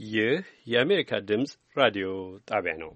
ይህ የአሜሪካ ድምፅ ራዲዮ ጣቢያ ነው።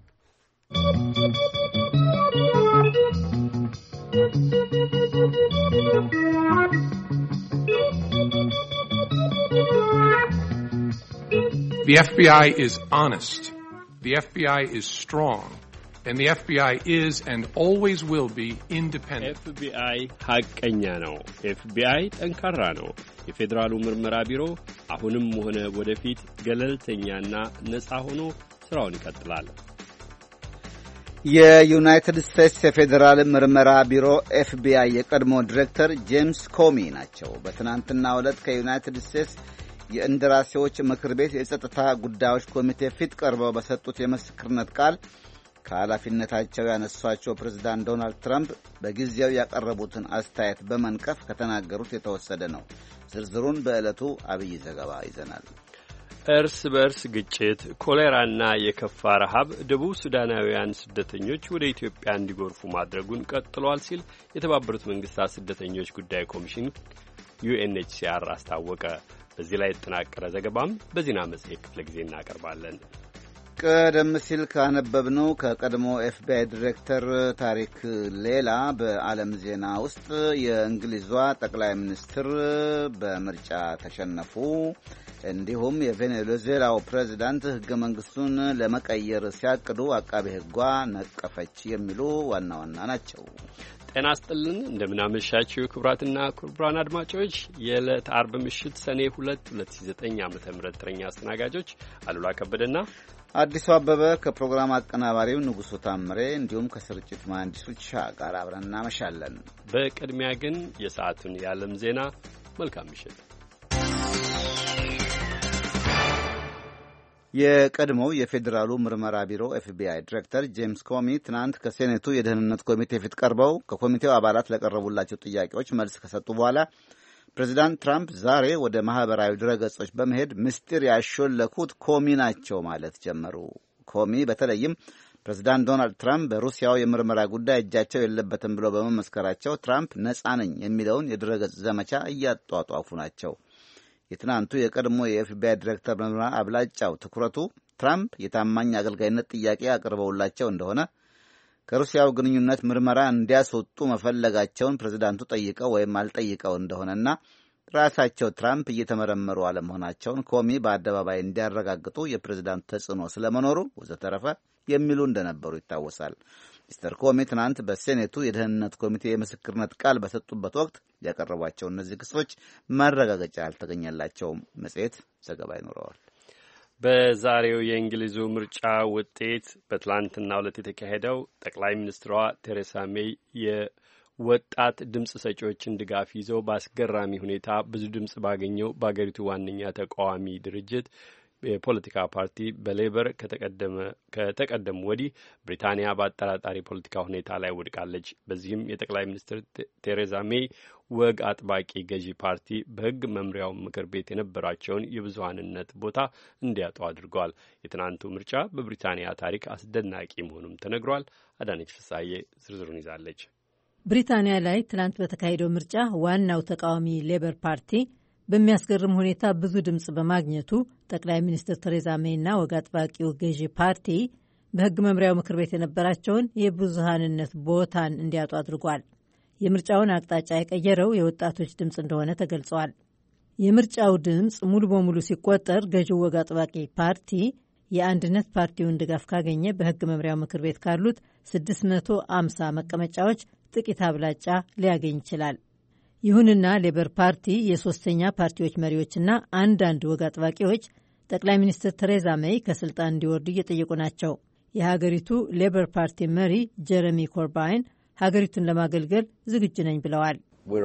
The FBI is honest. The FBI is strong. And the FBI is and always will be independent. FBI ሐቀኛ ነው። FBI ጠንካራ ነው። የፌዴራሉ ምርመራ ቢሮ አሁንም ሆነ ወደፊት ገለልተኛና ነፃ ሆኖ ስራውን ይቀጥላል። የዩናይትድ ስቴትስ የፌዴራል ምርመራ ቢሮ FBI የቀድሞ ዲሬክተር ጄምስ ኮሚ ናቸው። በትናንትናው ዕለት ከዩናይትድ ስቴትስ የእንደራሴዎች ምክር ቤት የጸጥታ ጉዳዮች ኮሚቴ ፊት ቀርበው በሰጡት የምስክርነት ቃል ከኃላፊነታቸው ያነሷቸው ፕሬዝዳንት ዶናልድ ትራምፕ በጊዜው ያቀረቡትን አስተያየት በመንቀፍ ከተናገሩት የተወሰደ ነው። ዝርዝሩን በዕለቱ አብይ ዘገባ ይዘናል። እርስ በርስ ግጭት፣ ኮሌራና የከፋ ረሃብ ደቡብ ሱዳናውያን ስደተኞች ወደ ኢትዮጵያ እንዲጎርፉ ማድረጉን ቀጥሏል ሲል የተባበሩት መንግስታት ስደተኞች ጉዳይ ኮሚሽን UNHCR አስታወቀ። በዚህ ላይ የተጠናቀረ ዘገባም በዜና መጽሔት ክፍለ ጊዜ እናቀርባለን። ቀደም ሲል ካነበብነው ከቀድሞ FBI ዲሬክተር ታሪክ ሌላ በዓለም ዜና ውስጥ የእንግሊዟ ጠቅላይ ሚኒስትር በምርጫ ተሸነፉ፣ እንዲሁም የቬኔዙዌላው ፕሬዝዳንት ሕገ መንግስቱን ለመቀየር ሲያቅዱ አቃቤ ሕጓ ነቀፈች የሚሉ ዋና ዋና ናቸው። ጤና ይስጥልን፣ እንደምናመሻችሁ ክቡራትና ክቡራን አድማጮች የዕለት አርብ ምሽት ሰኔ 2 2009 ዓ.ም ተረኛ አስተናጋጆች አሉላ ከበደና አዲሱ አበበ ከፕሮግራም አቀናባሪው ንጉሱ ታምሬ እንዲሁም ከስርጭት መሐንዲሶች ጋር አብረን እናመሻለን። በቅድሚያ ግን የሰዓቱን የዓለም ዜና። መልካም ምሽት። የቀድሞው የፌዴራሉ ምርመራ ቢሮ FBI ዲሬክተር ጄምስ ኮሚ ትናንት ከሴኔቱ የደህንነት ኮሚቴ ፊት ቀርበው ከኮሚቴው አባላት ለቀረቡላቸው ጥያቄዎች መልስ ከሰጡ በኋላ ፕሬዚዳንት ትራምፕ ዛሬ ወደ ማህበራዊ ድረገጾች በመሄድ ምስጢር ያሾለኩት ኮሚ ናቸው ማለት ጀመሩ። ኮሚ በተለይም ፕሬዚዳንት ዶናልድ ትራምፕ በሩሲያው የምርመራ ጉዳይ እጃቸው የለበትም ብለው በመመስከራቸው ትራምፕ ነፃ ነኝ የሚለውን የድረገጽ ዘመቻ እያጧጧፉ ናቸው። የትናንቱ የቀድሞ የFBI ዲሬክተር ምርመራ አብላጫው ትኩረቱ ትራምፕ የታማኝ አገልጋይነት ጥያቄ አቅርበውላቸው እንደሆነ ከሩሲያው ግንኙነት ምርመራ እንዲያስወጡ መፈለጋቸውን ፕሬዝዳንቱ ጠይቀው ወይም አልጠይቀው እንደሆነና ራሳቸው ትራምፕ እየተመረመሩ አለመሆናቸውን ኮሚ በአደባባይ እንዲያረጋግጡ የፕሬዝዳንቱ ተጽዕኖ ስለመኖሩ ወዘተረፈ የሚሉ እንደነበሩ ይታወሳል። ሚስተር ኮሚ ትናንት በሴኔቱ የደህንነት ኮሚቴ የምስክርነት ቃል በሰጡበት ወቅት ያቀረቧቸው እነዚህ ክሶች ማረጋገጫ አልተገኘላቸውም። መጽሔት ዘገባ ይኖረዋል። በዛሬው የእንግሊዙ ምርጫ ውጤት በትላንትናው ዕለት የተካሄደው ጠቅላይ ሚኒስትሯ ቴሬሳ ሜይ የወጣት ድምፅ ሰጪዎችን ድጋፍ ይዘው በአስገራሚ ሁኔታ ብዙ ድምፅ ባገኘው በአገሪቱ ዋነኛ ተቃዋሚ ድርጅት የፖለቲካ ፓርቲ በሌበር ከተቀደሙ ወዲህ ብሪታንያ በአጠራጣሪ ፖለቲካ ሁኔታ ላይ ወድቃለች። በዚህም የጠቅላይ ሚኒስትር ቴሬዛ ሜይ ወግ አጥባቂ ገዢ ፓርቲ በሕግ መምሪያው ምክር ቤት የነበራቸውን የብዙሀንነት ቦታ እንዲያጡ አድርገዋል። የትናንቱ ምርጫ በብሪታንያ ታሪክ አስደናቂ መሆኑም ተነግሯል። አዳነች ፍሳዬ ዝርዝሩን ይዛለች። ብሪታንያ ላይ ትናንት በተካሄደው ምርጫ ዋናው ተቃዋሚ ሌበር ፓርቲ በሚያስገርም ሁኔታ ብዙ ድምፅ በማግኘቱ ጠቅላይ ሚኒስትር ቴሬዛ ሜይና ወግ አጥባቂው ገዢ ፓርቲ በሕግ መምሪያው ምክር ቤት የነበራቸውን የብዙሃንነት ቦታን እንዲያጡ አድርጓል። የምርጫውን አቅጣጫ የቀየረው የወጣቶች ድምፅ እንደሆነ ተገልጿል። የምርጫው ድምፅ ሙሉ በሙሉ ሲቆጠር ገዢው ወግ አጥባቂ ፓርቲ የአንድነት ፓርቲውን ድጋፍ ካገኘ በሕግ መምሪያው ምክር ቤት ካሉት 650 መቀመጫዎች ጥቂት አብላጫ ሊያገኝ ይችላል። ይሁንና ሌበር ፓርቲ የሶስተኛ ፓርቲዎች መሪዎችና አንዳንድ ወግ አጥባቂዎች ጠቅላይ ሚኒስትር ቴሬዛ ሜይ ከስልጣን እንዲወርዱ እየጠየቁ ናቸው። የሀገሪቱ ሌበር ፓርቲ መሪ ጀረሚ ኮርባይን ሀገሪቱን ለማገልገል ዝግጁ ነኝ ብለዋል።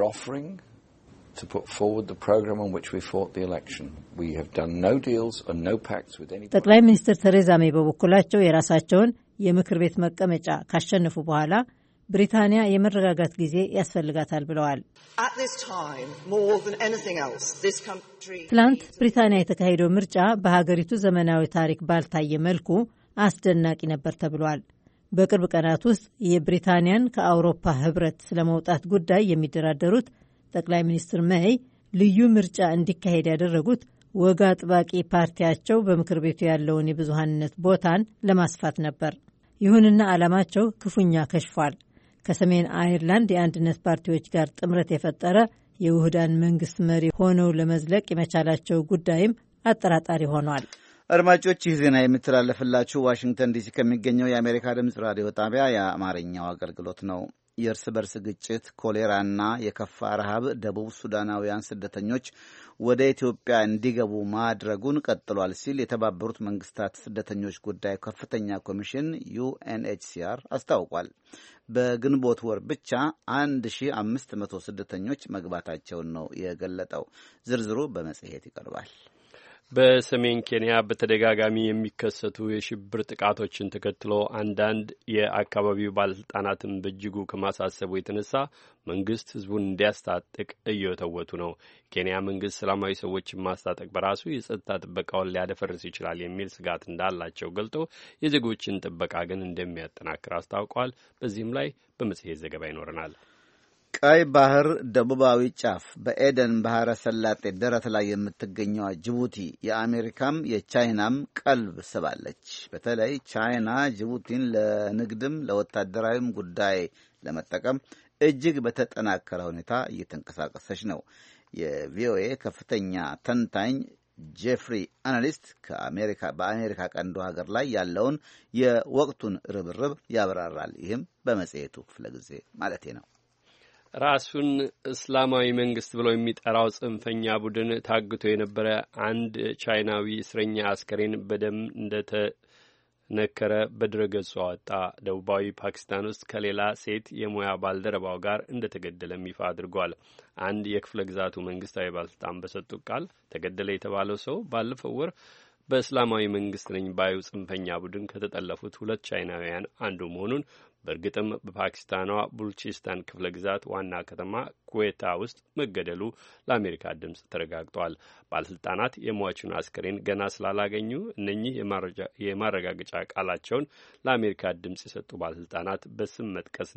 ጠቅላይ ሚኒስትር ቴሬዛ ሜይ በበኩላቸው የራሳቸውን የምክር ቤት መቀመጫ ካሸነፉ በኋላ ብሪታንያ የመረጋጋት ጊዜ ያስፈልጋታል ብለዋል። ትላንት ብሪታንያ የተካሄደው ምርጫ በሀገሪቱ ዘመናዊ ታሪክ ባልታየ መልኩ አስደናቂ ነበር ተብሏል። በቅርብ ቀናት ውስጥ የብሪታንያን ከአውሮፓ ህብረት ስለመውጣት ጉዳይ የሚደራደሩት ጠቅላይ ሚኒስትር ሜይ ልዩ ምርጫ እንዲካሄድ ያደረጉት ወግ አጥባቂ ፓርቲያቸው በምክር ቤቱ ያለውን የብዙሃንነት ቦታን ለማስፋት ነበር። ይሁንና ዓላማቸው ክፉኛ ከሽፏል። ከሰሜን አይርላንድ የአንድነት ፓርቲዎች ጋር ጥምረት የፈጠረ የውህዳን መንግስት መሪ ሆነው ለመዝለቅ የመቻላቸው ጉዳይም አጠራጣሪ ሆኗል። አድማጮች፣ ይህ ዜና የሚተላለፍላችሁ ዋሽንግተን ዲሲ ከሚገኘው የአሜሪካ ድምፅ ራዲዮ ጣቢያ የአማርኛው አገልግሎት ነው። የእርስ በርስ ግጭት፣ ኮሌራና የከፋ ረሃብ ደቡብ ሱዳናውያን ስደተኞች ወደ ኢትዮጵያ እንዲገቡ ማድረጉን ቀጥሏል ሲል የተባበሩት መንግስታት ስደተኞች ጉዳይ ከፍተኛ ኮሚሽን ዩኤንኤችሲአር አስታውቋል። በግንቦት ወር ብቻ 1500 ስደተኞች መግባታቸውን ነው የገለጠው። ዝርዝሩ በመጽሔት ይቀርባል። በሰሜን ኬንያ በተደጋጋሚ የሚከሰቱ የሽብር ጥቃቶችን ተከትሎ አንዳንድ የአካባቢው ባለስልጣናትን በእጅጉ ከማሳሰቡ የተነሳ መንግስት ህዝቡን እንዲያስታጥቅ እየወተወቱ ነው። ኬንያ መንግስት ሰላማዊ ሰዎችን ማስታጠቅ በራሱ የጸጥታ ጥበቃውን ሊያደፈርስ ይችላል የሚል ስጋት እንዳላቸው ገልጦ የዜጎችን ጥበቃ ግን እንደሚያጠናክር አስታውቋል። በዚህም ላይ በመጽሔት ዘገባ ይኖረናል። ቀይ ባህር ደቡባዊ ጫፍ በኤደን ባህረ ሰላጤ ደረት ላይ የምትገኘዋ ጅቡቲ የአሜሪካም የቻይናም ቀልብ ስባለች። በተለይ ቻይና ጅቡቲን ለንግድም ለወታደራዊም ጉዳይ ለመጠቀም እጅግ በተጠናከረ ሁኔታ እየተንቀሳቀሰች ነው። የቪኦኤ ከፍተኛ ተንታኝ ጄፍሪ አናሊስት በአሜሪካ ቀንዱ ሀገር ላይ ያለውን የወቅቱን ርብርብ ያብራራል። ይህም በመጽሔቱ ክፍለ ጊዜ ማለቴ ነው። ራሱን እስላማዊ መንግስት ብለው የሚጠራው ጽንፈኛ ቡድን ታግቶ የነበረ አንድ ቻይናዊ እስረኛ አስከሬን በደም እንደተነከረ በድረገጹ አወጣ። ደቡባዊ ፓኪስታን ውስጥ ከሌላ ሴት የሙያ ባልደረባው ጋር እንደተገደለም ይፋ አድርጓል። አንድ የክፍለ ግዛቱ መንግስታዊ ባለስልጣን በሰጡት ቃል ተገደለ የተባለው ሰው ባለፈው ወር በእስላማዊ መንግስት ነኝ ባዩ ጽንፈኛ ቡድን ከተጠለፉት 2 ቻይናውያን አንዱ መሆኑን በእርግጥም በፓኪስታኗ ቡልቺስታን ክፍለ ግዛት ዋና ከተማ ኩዌታ ውስጥ መገደሉ ለአሜሪካ ድምፅ ተረጋግጧል። ባለስልጣናት የሟቹን አስከሬን ገና ስላላገኙ እነኚህ የማረጋገጫ ቃላቸውን ለአሜሪካ ድምፅ የሰጡ ባለስልጣናት በስም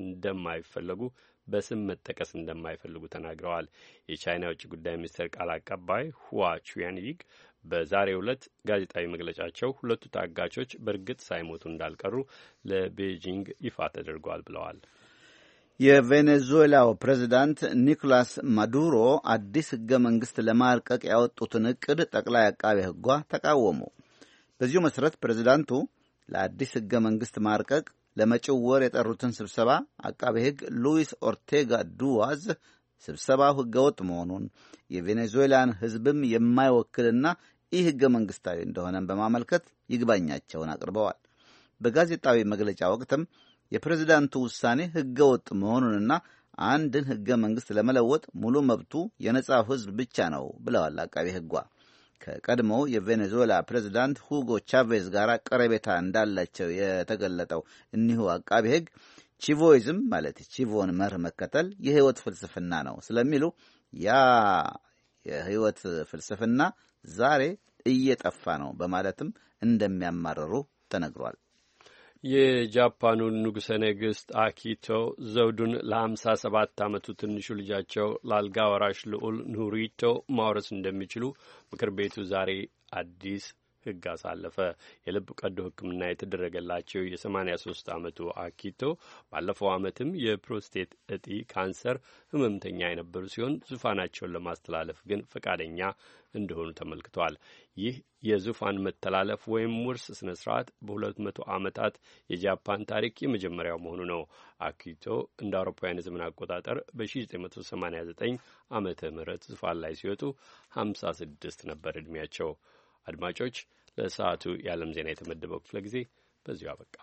መጠቀስ እንደማይፈልጉ ተናግረዋል። የቻይና የውጭ ጉዳይ ሚኒስቴር ቃል አቀባይ ሁዋ ቹያንይግ በዛሬው ዕለት ጋዜጣዊ መግለጫቸው 2 ታጋቾች በእርግጥ ሳይሞቱ እንዳልቀሩ ለቤጂንግ ይፋ ተደርጓል ብለዋል። የቬኔዙዌላው ፕሬዝዳንት ኒኮላስ ማዱሮ አዲስ ሕገ መንግሥት ለማርቀቅ ያወጡትን ዕቅድ ጠቅላይ አቃቤ ሕጓ ተቃወሙ። በዚሁ መሠረት ፕሬዝዳንቱ ለአዲስ ሕገ መንግሥት ማርቀቅ ለመጪው ወር የጠሩትን ስብሰባ አቃቤ ሕግ ሉዊስ ኦርቴጋ ዱዋዝ ስብሰባው ሕገወጥ መሆኑን የቬኔዙዌላን ሕዝብም የማይወክልና ይህ ሕገ መንግሥታዊ እንደሆነም በማመልከት ይግባኛቸውን አቅርበዋል። በጋዜጣዊ መግለጫ ወቅትም የፕሬዝዳንቱ ውሳኔ ሕገወጥ መሆኑንና አንድን ሕገ መንግሥት ለመለወጥ ሙሉ መብቱ የነጻው ሕዝብ ብቻ ነው ብለዋል አቃቤ ሕጓ። ከቀድሞው የቬኔዙዌላ ፕሬዝዳንት ሁጎ ቻቬዝ ጋር ቀረቤታ እንዳላቸው የተገለጠው እኒሁ አቃቤ ሕግ ቺቮይዝም ማለት ቺቮን መርህ መከተል የህይወት ፍልስፍና ነው ስለሚሉ ያ የህይወት ፍልስፍና ዛሬ እየጠፋ ነው በማለትም እንደሚያማርሩ ተነግሯል። የጃፓኑ ንጉሠ ነገሥት አኪቶ ዘውዱን ለ57 ዓመቱ ትንሹ ልጃቸው ለአልጋ ወራሽ ልዑል ኑሪቶ ማውረስ እንደሚችሉ ምክር ቤቱ ዛሬ አዲስ ሕግ አሳለፈ። የልብ ቀዶ ሕክምና የተደረገላቸው የ83 ዓመቱ አኪቶ ባለፈው ዓመትም የፕሮስቴት እጢ ካንሰር ህመምተኛ የነበሩ ሲሆን ዙፋናቸውን ለማስተላለፍ ግን ፈቃደኛ እንደሆኑ ተመልክቷል። ይህ የዙፋን መተላለፍ ወይም ውርስ ስነ ስርዓት በ200 ዓመታት የጃፓን ታሪክ የመጀመሪያው መሆኑ ነው። አኪቶ እንደ አውሮፓውያን ዘመን አቆጣጠር በ1989 ዓመተ ምህረት ዙፋን ላይ ሲወጡ 56 ነበር ዕድሜያቸው። አድማጮች፣ ለሰዓቱ የዓለም ዜና የተመደበው ክፍለ ጊዜ በዚሁ አበቃ።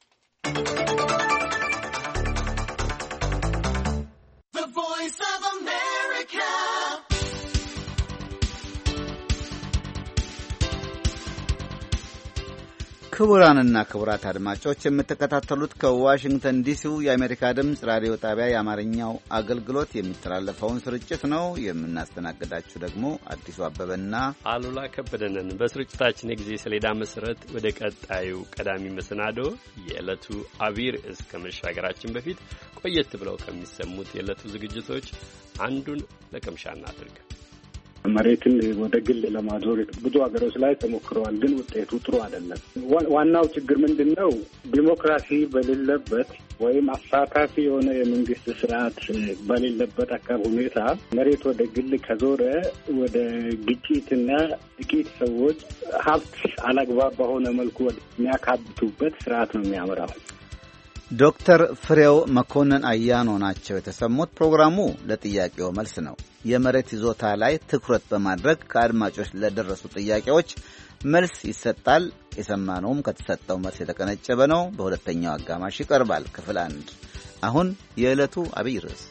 ክቡራንና ክቡራት አድማጮች የምትከታተሉት ከዋሽንግተን ዲሲው የአሜሪካ ድምፅ ራዲዮ ጣቢያ የአማርኛው አገልግሎት የሚተላለፈውን ስርጭት ነው። የምናስተናግዳችሁ ደግሞ አዲሱ አበበና አሉላ ከበደንን። በስርጭታችን የጊዜ ሰሌዳ መሰረት ወደ ቀጣዩ ቀዳሚ መሰናዶ የዕለቱ አብይ ርዕስ ከመሻገራችን በፊት ቆየት ብለው ከሚሰሙት የዕለቱ ዝግጅቶች አንዱን ለቅምሻ እናድርግ። መሬትን ወደ ግል ለማዞር ብዙ ሀገሮች ላይ ተሞክረዋል፣ ግን ውጤቱ ጥሩ አይደለም። ዋናው ችግር ምንድነው? ዲሞክራሲ በሌለበት ወይም አሳታፊ የሆነ የመንግስት ስርዓት በሌለበት አካባቢ ሁኔታ መሬት ወደ ግል ከዞረ ወደ ግጭትና ጥቂት ሰዎች ሀብት አላግባብ በሆነ መልኩ የሚያካብቱበት ስርዓት ነው የሚያመራው። ዶክተር ፍሬው መኮንን አያኖ ናቸው የተሰሙት። ፕሮግራሙ ለጥያቄው መልስ ነው። የመሬት ይዞታ ላይ ትኩረት በማድረግ ከአድማጮች ለደረሱ ጥያቄዎች መልስ ይሰጣል። የሰማነውም ከተሰጠው መልስ የተቀነጨበ ነው። በሁለተኛው አጋማሽ ይቀርባል። ክፍል 1። አሁን የዕለቱ አብይ ርዕስ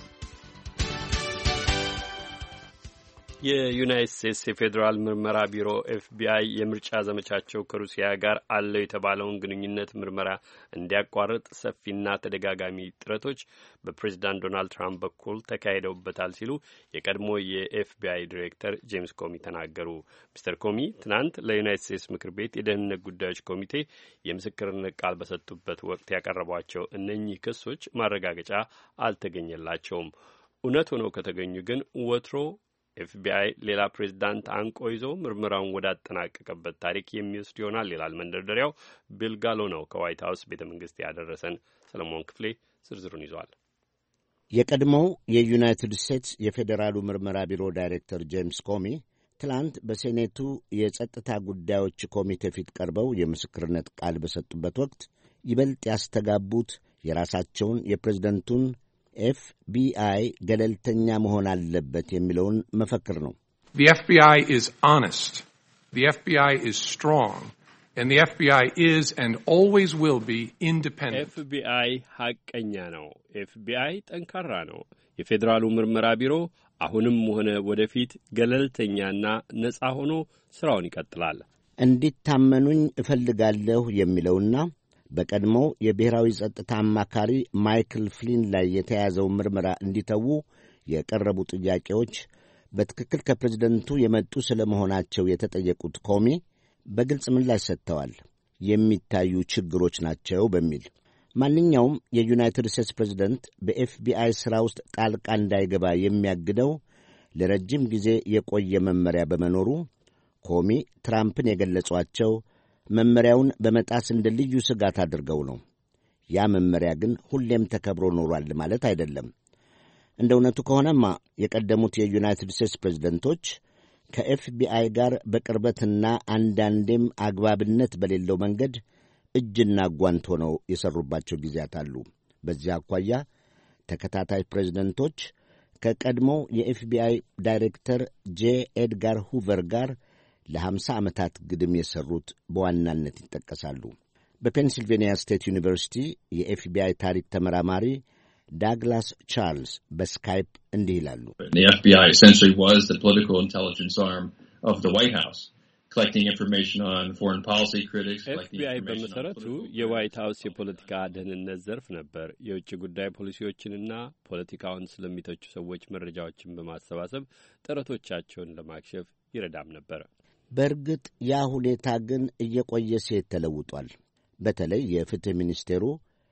የዩናይትድ ስቴትስ የፌዴራል ምርመራ ቢሮ ኤፍቢአይ የምርጫ ዘመቻቸው ከሩሲያ ጋር አለው የተባለውን ግንኙነት ምርመራ እንዲያቋርጥ ሰፊና ተደጋጋሚ ጥረቶች በፕሬዚዳንት ዶናልድ ትራምፕ በኩል ተካሂደውበታል ሲሉ የቀድሞ የኤፍቢአይ ዲሬክተር ጄምስ ኮሚ ተናገሩ። ሚስተር ኮሚ ትናንት ለዩናይትድ ስቴትስ ምክር ቤት የደህንነት ጉዳዮች ኮሚቴ የምስክርነት ቃል በሰጡበት ወቅት ያቀረቧቸው እነኚህ ክሶች ማረጋገጫ አልተገኘላቸውም። እውነት ሆነው ከተገኙ ግን ወትሮ ኤፍቢአይ ሌላ ፕሬዚዳንት አንቆ ይዞ ምርመራውን ወዳጠናቀቀበት ታሪክ የሚወስድ ይሆናል ይላል መንደርደሪያው። ቢል ጋሎ ነው ከዋይት ሀውስ ቤተ መንግስት ያደረሰን። ሰለሞን ክፍሌ ዝርዝሩን ይዟል። የቀድሞው የዩናይትድ ስቴትስ የፌዴራሉ ምርመራ ቢሮ ዳይሬክተር ጄምስ ኮሚ ትላንት በሴኔቱ የጸጥታ ጉዳዮች ኮሚቴ ፊት ቀርበው የምስክርነት ቃል በሰጡበት ወቅት ይበልጥ ያስተጋቡት የራሳቸውን የፕሬዝደንቱን ኤፍቢአይ ገለልተኛ መሆን አለበት የሚለውን መፈክር ነው። The FBI is honest. The FBI is strong. And the FBI is and always will be independent. ኤፍቢአይ ሐቀኛ ነው። ኤፍቢአይ ጠንካራ ነው። የፌዴራሉ ምርመራ ቢሮ አሁንም ሆነ ወደፊት ገለልተኛና ነጻ ሆኖ ስራውን ይቀጥላል። እንዲታመኑኝ እፈልጋለሁ የሚለውና በቀድሞው የብሔራዊ ጸጥታ አማካሪ ማይክል ፍሊን ላይ የተያዘውን ምርመራ እንዲተዉ የቀረቡ ጥያቄዎች በትክክል ከፕሬዝደንቱ የመጡ ስለ መሆናቸው የተጠየቁት ኮሚ በግልጽ ምላሽ ሰጥተዋል። የሚታዩ ችግሮች ናቸው በሚል ማንኛውም የዩናይትድ ስቴትስ ፕሬዝደንት በኤፍቢአይ ሥራ ውስጥ ጣልቃ እንዳይገባ የሚያግደው ለረጅም ጊዜ የቆየ መመሪያ በመኖሩ ኮሚ ትራምፕን የገለጿቸው መመሪያውን በመጣስ እንደ ልዩ ስጋት አድርገው ነው። ያ መመሪያ ግን ሁሌም ተከብሮ ኖሯል ማለት አይደለም። እንደ እውነቱ ከሆነማ የቀደሙት የዩናይትድ ስቴትስ ፕሬዝደንቶች ከኤፍቢአይ ጋር በቅርበትና አንዳንዴም አግባብነት በሌለው መንገድ እጅና ጓንት ሆነው የሠሩባቸው ጊዜያት አሉ። በዚህ አኳያ ተከታታይ ፕሬዝደንቶች ከቀድሞው የኤፍቢአይ ዳይሬክተር ጄ ኤድጋር ሁቨር ጋር ለ50 ዓመታት ግድም የሠሩት በዋናነት ይጠቀሳሉ። በፔንሲልቬንያ ስቴት ዩኒቨርሲቲ የኤፍቢአይ ታሪክ ተመራማሪ ዳግላስ ቻርልስ በስካይፕ እንዲህ ይላሉ። The FBI essentially was the political intelligence arm of the White House, collecting information on foreign policy critics. ኤፍቢአይ በመሰረቱ የዋይት ሀውስ የፖለቲካ ደህንነት ዘርፍ ነበር። የውጭ ጉዳይ ፖሊሲዎችንና ፖለቲካውን ስለሚተቹ ሰዎች መረጃዎችን በማሰባሰብ ጥረቶቻቸውን ለማክሸፍ ይረዳም ነበር። በእርግጥ ያ ሁኔታ ግን እየቆየ ሲሄድ ተለውጧል። በተለይ የፍትሕ ሚኒስቴሩ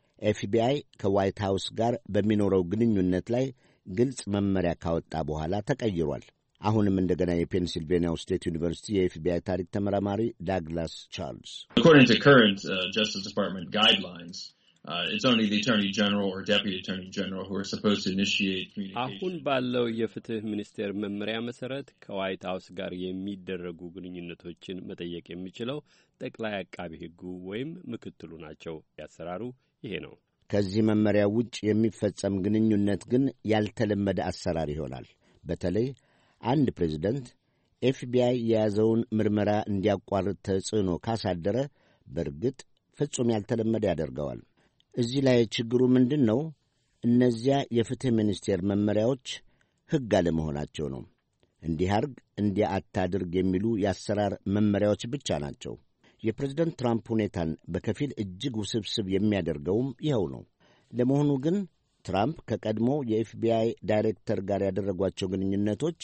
ኤፍቢአይ ከዋይት ሃውስ ጋር በሚኖረው ግንኙነት ላይ ግልጽ መመሪያ ካወጣ በኋላ ተቀይሯል። አሁንም እንደገና የፔንሲልቬንያው ስቴት ዩኒቨርሲቲ የኤፍቢአይ ታሪክ ተመራማሪ ዳግላስ ቻርልስ According to current Justice Department guidelines, it's only the Attorney General or Deputy Attorney General who are supposed to initiate communication. አሁን ባለው የፍትህ ሚኒስቴር መመሪያ መሰረት ከዋይት ሃውስ ጋር የሚደረጉ ግንኙነቶችን መጠየቅ የሚችለው ጠቅላይ አቃቢ ሕጉ ወይም ምክትሉ ናቸው። ያሰራሩ ይሄ ነው። ከዚህ መመሪያ ውጭ የሚፈጸም ግንኙነት ግን ያልተለመደ አሰራር ይሆናል። በተለይ አንድ ፕሬዝደንት ኤፍቢአይ የያዘውን ምርመራ እንዲያቋርጥ ተጽዕኖ ካሳደረ በእርግጥ ፍጹም ያልተለመደ ያደርገዋል። እዚህ ላይ ችግሩ ምንድን ነው? እነዚያ የፍትሕ ሚኒስቴር መመሪያዎች ሕግ አለመሆናቸው ነው። እንዲህ አርግ፣ እንዲህ አታድርግ የሚሉ የአሰራር መመሪያዎች ብቻ ናቸው። የፕሬዝደንት ትራምፕ ሁኔታን በከፊል እጅግ ውስብስብ የሚያደርገውም ይኸው ነው። ለመሆኑ ግን ትራምፕ ከቀድሞ የኤፍቢአይ ዳይሬክተር ጋር ያደረጓቸው ግንኙነቶች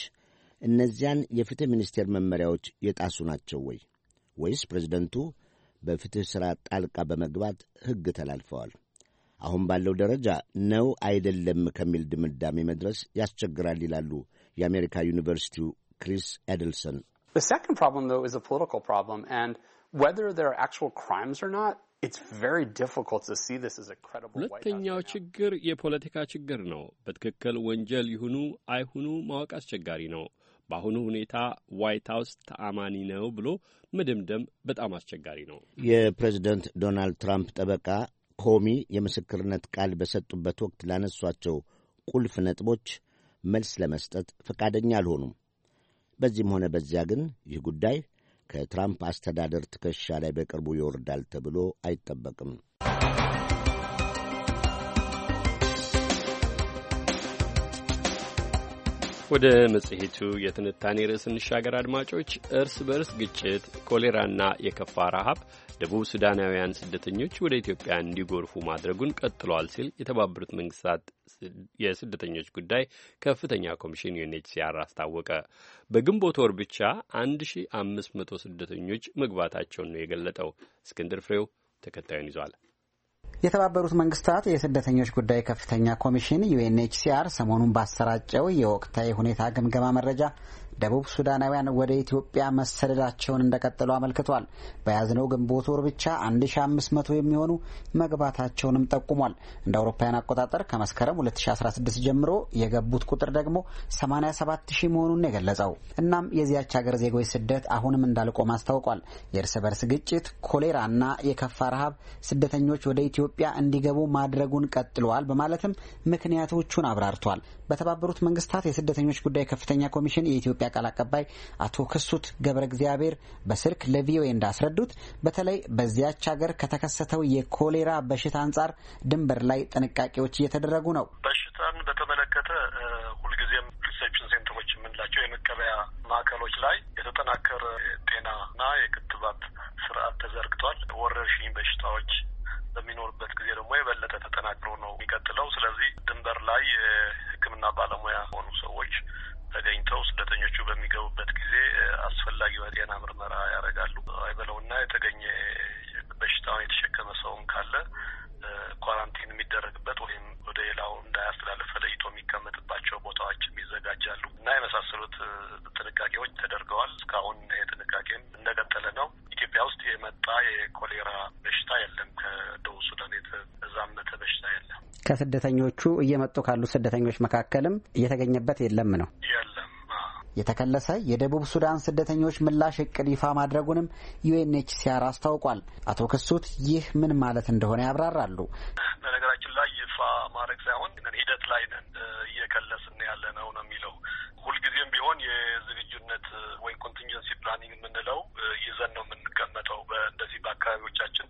እነዚያን የፍትሕ ሚኒስቴር መመሪያዎች የጣሱ ናቸው ወይ? ወይስ ፕሬዝደንቱ በፍትሕ ሥራ ጣልቃ በመግባት ሕግ ተላልፈዋል? አሁን ባለው ደረጃ ነው አይደለም ከሚል ድምዳሜ መድረስ ያስቸግራል ይላሉ የአሜሪካ ዩኒቨርሲቲው ክሪስ ኤድልሰን። The second problem, though, is a political problem, and whether there are actual crimes or not, it's very difficult to see this as a credible White House. ሁለተኛው ችግር የፖለቲካ ችግር ነው። በትክክል ወንጀል ይሁኑ አይሁኑ ማወቅ አስቸጋሪ ነው። በአሁኑ ሁኔታ ዋይት ሀውስ ተአማኒ ነው ብሎ መደምደም በጣም አስቸጋሪ ነው። የፕሬዝደንት ዶናልድ ትራምፕ ጠበቃ ኮሚ የምስክርነት ቃል በሰጡበት ወቅት ላነሷቸው ቁልፍ ነጥቦች መልስ ለመስጠት ፈቃደኛ አልሆኑም። በዚህም ሆነ በዚያ ግን ይህ ጉዳይ ከትራምፕ አስተዳደር ትከሻ ላይ በቅርቡ ይወርዳል ተብሎ አይጠበቅም። ወደ መጽሔቱ የትንታኔ ርዕስ እንሻገር አድማጮች። እርስ በርስ ግጭት፣ ኮሌራና የከፋ ረሃብ ደቡብ ሱዳናውያን ስደተኞች ወደ ኢትዮጵያ እንዲጎርፉ ማድረጉን ቀጥሏል ሲል የተባበሩት መንግስታት የስደተኞች ጉዳይ ከፍተኛ ኮሚሽን ዩኤንኤችሲአር አስታወቀ። በግንቦት ወር ብቻ 1500 ስደተኞች መግባታቸውን ነው የገለጠው። እስክንድር ፍሬው ተከታዩን ይዟል። የተባበሩት መንግስታት የስደተኞች ጉዳይ ከፍተኛ ኮሚሽን ዩኤንኤችሲአር ሰሞኑን ባሰራጨው የወቅታዊ ሁኔታ ግምገማ መረጃ ደቡብ ሱዳናውያን ወደ ኢትዮጵያ መሰደዳቸውን እንደቀጠሉ አመልክቷል። በያዝነው ግንቦት ወር ብቻ 1500 የሚሆኑ መግባታቸውንም ጠቁሟል። እንደ አውሮፓውያን አቆጣጠር ከመስከረም 2016 ጀምሮ የገቡት ቁጥር ደግሞ 87000 መሆኑን የገለጸው። እናም የዚያች ሀገር ዜጎች ስደት አሁንም እንዳልቆም አስታውቋል። የእርስ በርስ ግጭት፣ ኮሌራና የከፋ ረሃብ ስደተኞች ወደ ኢትዮጵያ እንዲገቡ ማድረጉን ቀጥሏል በማለትም ምክንያቶቹን አብራርቷል። በተባበሩት መንግስታት የስደተኞች ጉዳይ ከፍተኛ ኮሚሽን የኢትዮጵያ ቃል አቀባይ አቶ ክሱት ገብረ እግዚአብሔር በስልክ ለቪኦኤ እንዳስረዱት በተለይ በዚያች ሀገር ከተከሰተው የኮሌራ በሽታ አንጻር ድንበር ላይ ጥንቃቄዎች እየተደረጉ ነው። በሽታን በተመለከተ ሁልጊዜም ሪሴፕሽን ሴንተሮች የምንላቸው የመቀበያ ማዕከሎች ላይ የተጠናከረ ጤናና የክትባት ስርዓት ተዘርግቷል። ወረርሽኝ በሽታዎች በሚኖርበት ጊዜ ደግሞ የበለጠ ተጠናክሮ ነው የሚቀጥለው። ስለዚህ ድንበር ላይ የሕክምና ባለሙያ የሆኑ ሰዎች ተገኝተው ስደተኞቹ በሚገቡበት ጊዜ አስፈላጊ የጤና ምርመራ ያደርጋሉ። አይበለውና የተገኘ በሽታውን የተሸከመ ሰውም ካለ ኳራንቲን የሚደረግበት ወይም ወደ ሌላው እንዳያስተላልፍ ለይቶ የሚቀመጥባቸው ቦታዎችም ይዘጋጃሉ እና የመሳሰሉት ጥንቃቄዎች ተደርገዋል። እስካሁን የጥንቃቄም እንደቀጠለ ነው። ኢትዮጵያ ውስጥ የመጣ የኮሌራ በሽታ የለም። ከደቡብ ሱዳን የተዛመተ በሽታ የለም። ከስደተኞቹ እየመጡ ካሉት ስደተኞች መካከልም እየተገኘበት የለም ነው የለም። የተከለሰ የደቡብ ሱዳን ስደተኞች ምላሽ እቅድ ይፋ ማድረጉንም ዩኤንኤችሲአር አስታውቋል። አቶ ክሱት ይህ ምን ማለት እንደሆነ ያብራራሉ። በነገራችን ላይ ይፋ ማድረግ ሳይሆን ሂደት ላይ ነን፣ እየከለስን ያለ ነው የሚለው። ሁልጊዜም ቢሆን የዝግጁነት ወይም ኮንቲንጀንሲ ፕላኒንግ የምንለው ይዘን ነው የምንቀመጠው። እንደዚህ በአካባቢዎቻችን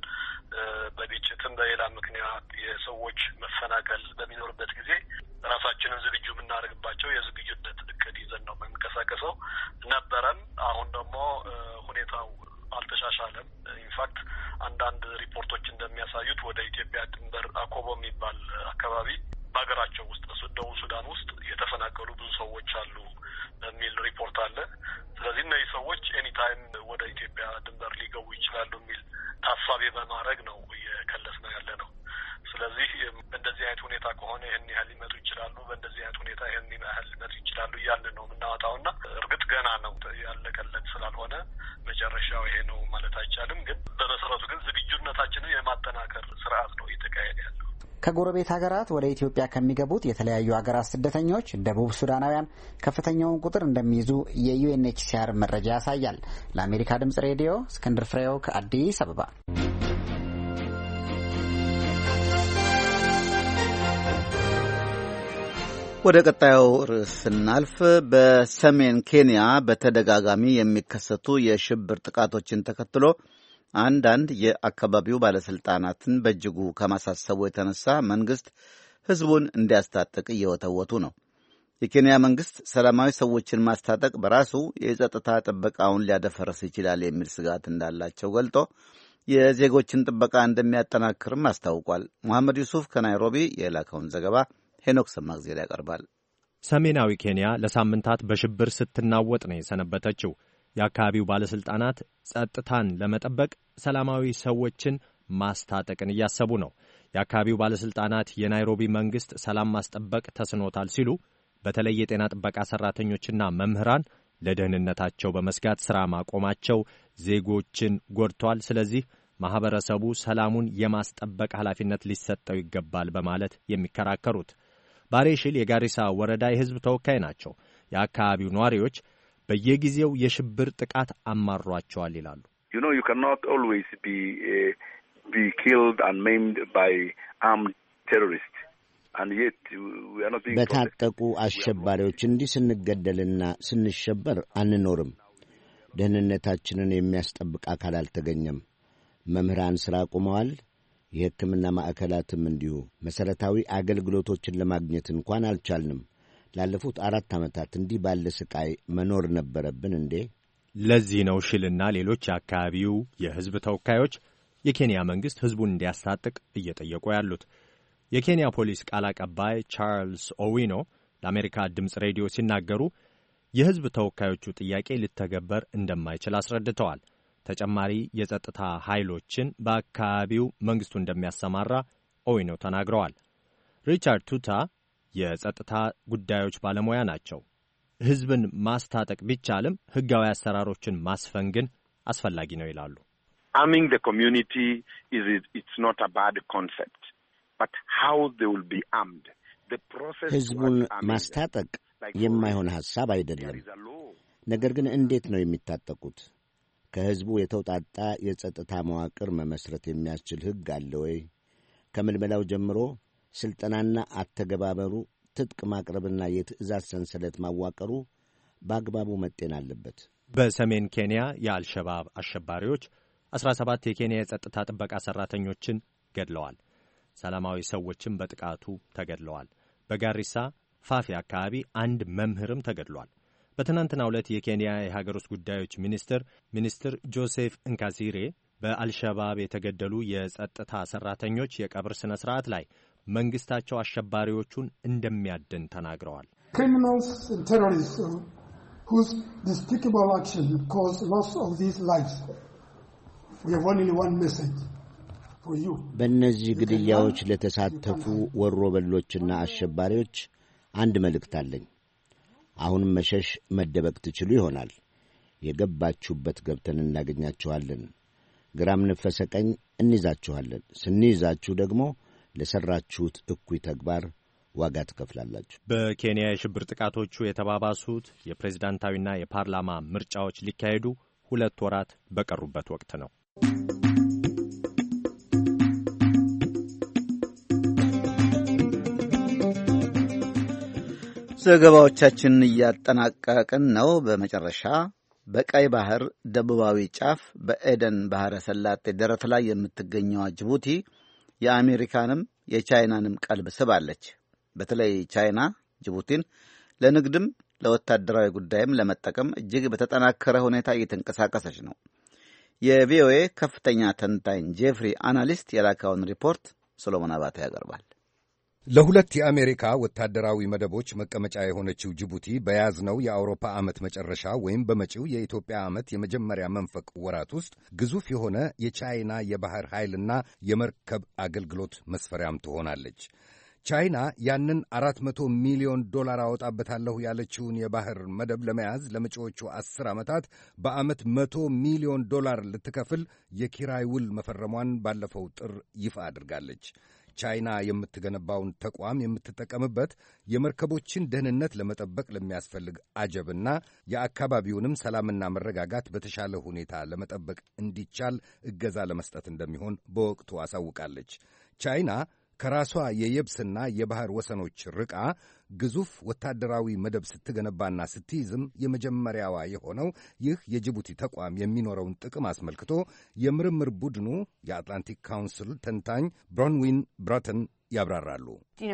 በግጭትም በሌላ ምክንያት የሰዎች መፈናቀል በሚኖርበት ጊዜ ራሳችንን ዝግጁ የምናደርግባቸው የዝግጁነት እቅድ ይዘን ነው የምንቀሳቀሰው ነበረን። አሁን ደግሞ ሁኔታው አልተሻሻለም። ኢንፋክት አንዳንድ ሪፖርቶች እንደሚያሳዩት ወደ ኢትዮጵያ ድንበር አኮቦ የሚባል አካባቢ በሀገራቸው ውስጥ ደቡብ ሱዳን ውስጥ የተፈናቀሉ ብዙ ሰዎች አሉ የሚል ሪፖርት አለ። ስለዚህ እነዚህ ሰዎች ኤኒታይም ወደ ኢትዮጵያ ድንበር ሊገቡ ይችላሉ የሚል ታሳቢ በማድረግ ነው እየከለስ ነው ያለ ነው። ስለዚህ በእንደዚህ አይነት ሁኔታ ከሆነ ይህን ያህል ሊመጡ ይችላሉ፣ በእንደዚህ አይነት ሁኔታ ይህን ያህል ሊመጡ ይችላሉ እያልን ነው የምናወጣውና እርግጥ ገና ነው ያለቀለት ስላልሆነ መጨረሻው ይሄ ነው ማለት አይቻልም። ግን በመሰረቱ ግን ዝግጁነታችንን የማጠናከር ስርዓት ነው እየተካሄደ ያለው። ከጎረቤት ሀገራት ወደ ኢትዮጵያ ከሚገቡት የተለያዩ ሀገራት ስደተኞች ደቡብ ሱዳናውያን ከፍተኛውን ቁጥር እንደሚይዙ የዩኤንኤችሲአር መረጃ ያሳያል። ለአሜሪካ ድምጽ ሬዲዮ እስክንድር ፍሬው ከአዲስ አበባ። ወደ ቀጣዩ ርዕስ ስናልፍ በሰሜን ኬንያ በተደጋጋሚ የሚከሰቱ የሽብር ጥቃቶችን ተከትሎ አንዳንድ የአካባቢው ባለሥልጣናትን በእጅጉ ከማሳሰቡ የተነሳ መንግሥት ሕዝቡን እንዲያስታጥቅ እየወተወቱ ነው። የኬንያ መንግሥት ሰላማዊ ሰዎችን ማስታጠቅ በራሱ የጸጥታ ጥበቃውን ሊያደፈርስ ይችላል የሚል ስጋት እንዳላቸው ገልጦ የዜጎችን ጥበቃ እንደሚያጠናክርም አስታውቋል። መሐመድ ዩሱፍ ከናይሮቢ የላከውን ዘገባ ሄኖክ ሰማግዜር ያቀርባል። ሰሜናዊ ኬንያ ለሳምንታት በሽብር ስትናወጥ ነው የሰነበተችው። የአካባቢው ባለሥልጣናት ጸጥታን ለመጠበቅ ሰላማዊ ሰዎችን ማስታጠቅን እያሰቡ ነው። የአካባቢው ባለሥልጣናት የናይሮቢ መንግሥት ሰላም ማስጠበቅ ተስኖታል ሲሉ በተለይ የጤና ጥበቃ ሠራተኞችና መምህራን ለደህንነታቸው በመስጋት ሥራ ማቆማቸው ዜጎችን ጎድቷል። ስለዚህ ማኅበረሰቡ ሰላሙን የማስጠበቅ ኃላፊነት ሊሰጠው ይገባል በማለት የሚከራከሩት ባሬ ሺል የጋሪሳ ወረዳ የሕዝብ ተወካይ ናቸው። የአካባቢው ነዋሪዎች በየጊዜው የሽብር ጥቃት አማሯቸዋል ይላሉ። You cannot always be killed and maimed by armed terrorists. በታጠቁ አሸባሪዎች እንዲህ ስንገደልና ስንሸበር አንኖርም። ደህንነታችንን የሚያስጠብቅ አካል አልተገኘም። መምህራን ሥራ አቁመዋል። የሕክምና ማዕከላትም እንዲሁ መሠረታዊ አገልግሎቶችን ለማግኘት እንኳን አልቻልንም። ላለፉት 4 ዓመታት እንዲህ ባለ ስቃይ መኖር ነበረብን እንዴ? ለዚህ ነው ሽልና ሌሎች የአካባቢው የሕዝብ ተወካዮች የኬንያ መንግሥት ሕዝቡን እንዲያስታጥቅ እየጠየቁ ያሉት። የኬንያ ፖሊስ ቃል አቀባይ ቻርልስ ኦዊኖ ለአሜሪካ ድምፅ ሬዲዮ ሲናገሩ የሕዝብ ተወካዮቹ ጥያቄ ሊተገበር እንደማይችል አስረድተዋል። ተጨማሪ የጸጥታ ኃይሎችን በአካባቢው መንግሥቱ እንደሚያሰማራ ኦዊኖ ተናግረዋል። ሪቻርድ ቱታ የጸጥታ ጉዳዮች ባለሙያ ናቸው። ሕዝብን ማስታጠቅ ቢቻልም ሕጋዊ አሰራሮችን ማስፈን ግን አስፈላጊ ነው ይላሉ። Arming the community it's not a bad concept, but how they will be armed, the process. ሕዝቡን ማስታጠቅ የማይሆን ሐሳብ አይደለም። ነገር ግን እንዴት ነው የሚታጠቁት? ከሕዝቡ የተውጣጣ የጸጥታ መዋቅር መመስረት የሚያስችል ሕግ አለ ወይ? ከምልመላው ጀምሮ ሥልጠናና አተገባበሩ፣ ትጥቅ ማቅረብና የትዕዛዝ ሰንሰለት ማዋቀሩ በአግባቡ መጤን አለበት። በሰሜን ኬንያ የአልሸባብ አሸባሪዎች 17 የኬንያ የጸጥታ ጥበቃ ሠራተኞችን ገድለዋል። ሰላማዊ ሰዎችም በጥቃቱ ተገድለዋል። በጋሪሳ ፋፊ አካባቢ አንድ መምህርም ተገድሏል። በትናንትናው ዕለት የኬንያ የሀገር ውስጥ ጉዳዮች ሚኒስትር ጆሴፍ እንካሲሬ በአልሸባብ የተገደሉ የጸጥታ ሠራተኞች የቀብር ሥነ ሥርዓት ላይ መንግሥታቸው አሸባሪዎቹን እንደሚያድን ተናግረዋል። Criminals and terrorists whose despicable action caused loss of these lives. We have only one message for you. በእነዚህ ግድያዎች ለተሳተፉ ወሮበሎችና አሸባሪዎች አንድ መልእክት አለኝ። አሁንም መሸሽ መደበቅ ትችሉ ይሆናል። የገባችሁበት ገብተን እናገኛችኋለን። ግራም ነፈሰ ቀኝ እንይዛችኋለን። ስንይዛችሁ ደግሞ ለሠራችሁት እኩይ ተግባር ዋጋ ትከፍላላችሁ። በኬንያ የሽብር ጥቃቶቹ የተባባሱት የፕሬዝዳንታዊና የፓርላማ ምርጫዎች ሊካሄዱ 2 ወራት በቀሩበት ወቅት ነው። ዘገባዎቻችንን እያጠናቀቅን ነው። በመጨረሻ በቀይ ባህር ደቡባዊ ጫፍ በኤደን ባህረ ሰላጤ ደረት ላይ የምትገኘዋ ጅቡቲ የአሜሪካንም የቻይናንም ቀልብ ስባለች። በተለይ ቻይና ጅቡቲን ለንግድም ለወታደራዊ ጉዳይም ለመጠቀም እጅግ በተጠናከረ ሁኔታ እየተንቀሳቀሰች ነው። የቪኦኤ ከፍተኛ ተንታኝ ጄፍሪ አናሊስት የላካውን ሪፖርት ሰሎሞን አባተ ያቀርባል። ለሁለት የአሜሪካ ወታደራዊ መደቦች መቀመጫ የሆነችው ጅቡቲ በያዝነው የአውሮፓ ዓመት መጨረሻ ወይም በመጪው የኢትዮጵያ ዓመት የመጀመሪያ መንፈቅ ወራት ውስጥ ግዙፍ የሆነ የቻይና የባህር ኃይልና የመርከብ አገልግሎት መስፈሪያም ትሆናለች። ቻይና ያንን $400 ሚሊዮን አወጣበታለሁ ያለችውን የባህር መደብ ለመያዝ ለመጪዎቹ 10 ዓመታት በዓመት $100 ሚሊዮን ልትከፍል የኪራይ ውል መፈረሟን ባለፈው ጥር ይፋ አድርጋለች። ቻይና የምትገነባውን ተቋም የምትጠቀምበት የመርከቦችን ደህንነት ለመጠበቅ ለሚያስፈልግ አጀብና የአካባቢውንም ሰላምና መረጋጋት በተሻለ ሁኔታ ለመጠበቅ እንዲቻል እገዛ ለመስጠት እንደሚሆን በወቅቱ አሳውቃለች። ቻይና ከራሷ የየብስና የባህር ወሰኖች ርቃ ግዙፍ ወታደራዊ መደብ ስትገነባና ስትይዝም የመጀመሪያዋ የሆነው ይህ የጅቡቲ ተቋም የሚኖረውን ጥቅም አስመልክቶ የምርምር ቡድኑ የአትላንቲክ ካውንስል ተንታኝ ብሮንዊን ብራተን ያብራራሉ።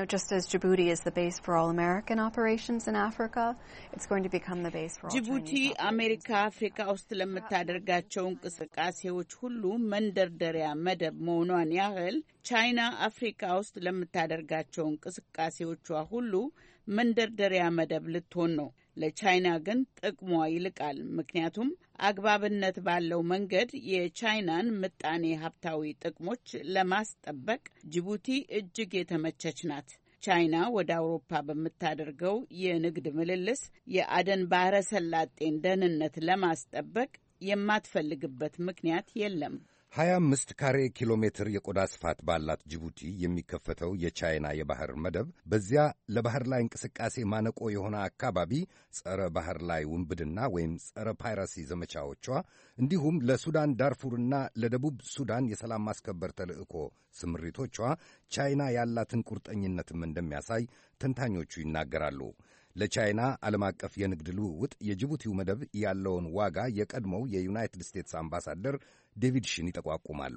ጅቡቲ አሜሪካ አፍሪካ ውስጥ ለምታደርጋቸው እንቅስቃሴዎች ሁሉ መንደርደሪያ መደብ መሆኗን ያህል ቻይና አፍሪካ ውስጥ ለምታደርጋቸው እንቅስቃሴዎቿ ሁሉ መንደርደሪያ መደብ ልትሆን ነው። ለቻይና ግን ጥቅሟ ይልቃል። ምክንያቱም አግባብነት ባለው መንገድ የቻይናን ምጣኔ ሀብታዊ ጥቅሞች ለማስጠበቅ ጅቡቲ እጅግ የተመቸች ናት። ቻይና ወደ አውሮፓ በምታደርገው የንግድ ምልልስ የአደን ባህረ ሰላጤን ደህንነት ለማስጠበቅ የማትፈልግበት ምክንያት የለም። 25 ካሬ ኪሎ ሜትር የቆዳ ስፋት ባላት ጅቡቲ የሚከፈተው የቻይና የባህር መደብ በዚያ ለባህር ላይ እንቅስቃሴ ማነቆ የሆነ አካባቢ ጸረ ባህር ላይ ውንብድና ወይም ጸረ ፓይረሲ ዘመቻዎቿ እንዲሁም ለሱዳን ዳርፉርና ለደቡብ ሱዳን የሰላም ማስከበር ተልዕኮ ስምሪቶቿ ቻይና ያላትን ቁርጠኝነትም እንደሚያሳይ ተንታኞቹ ይናገራሉ። ለቻይና ዓለም አቀፍ የንግድ ልውውጥ የጅቡቲው መደብ ያለውን ዋጋ የቀድሞው የዩናይትድ ስቴትስ አምባሳደር ዴቪድ ሽን ይጠቋቁማሉ።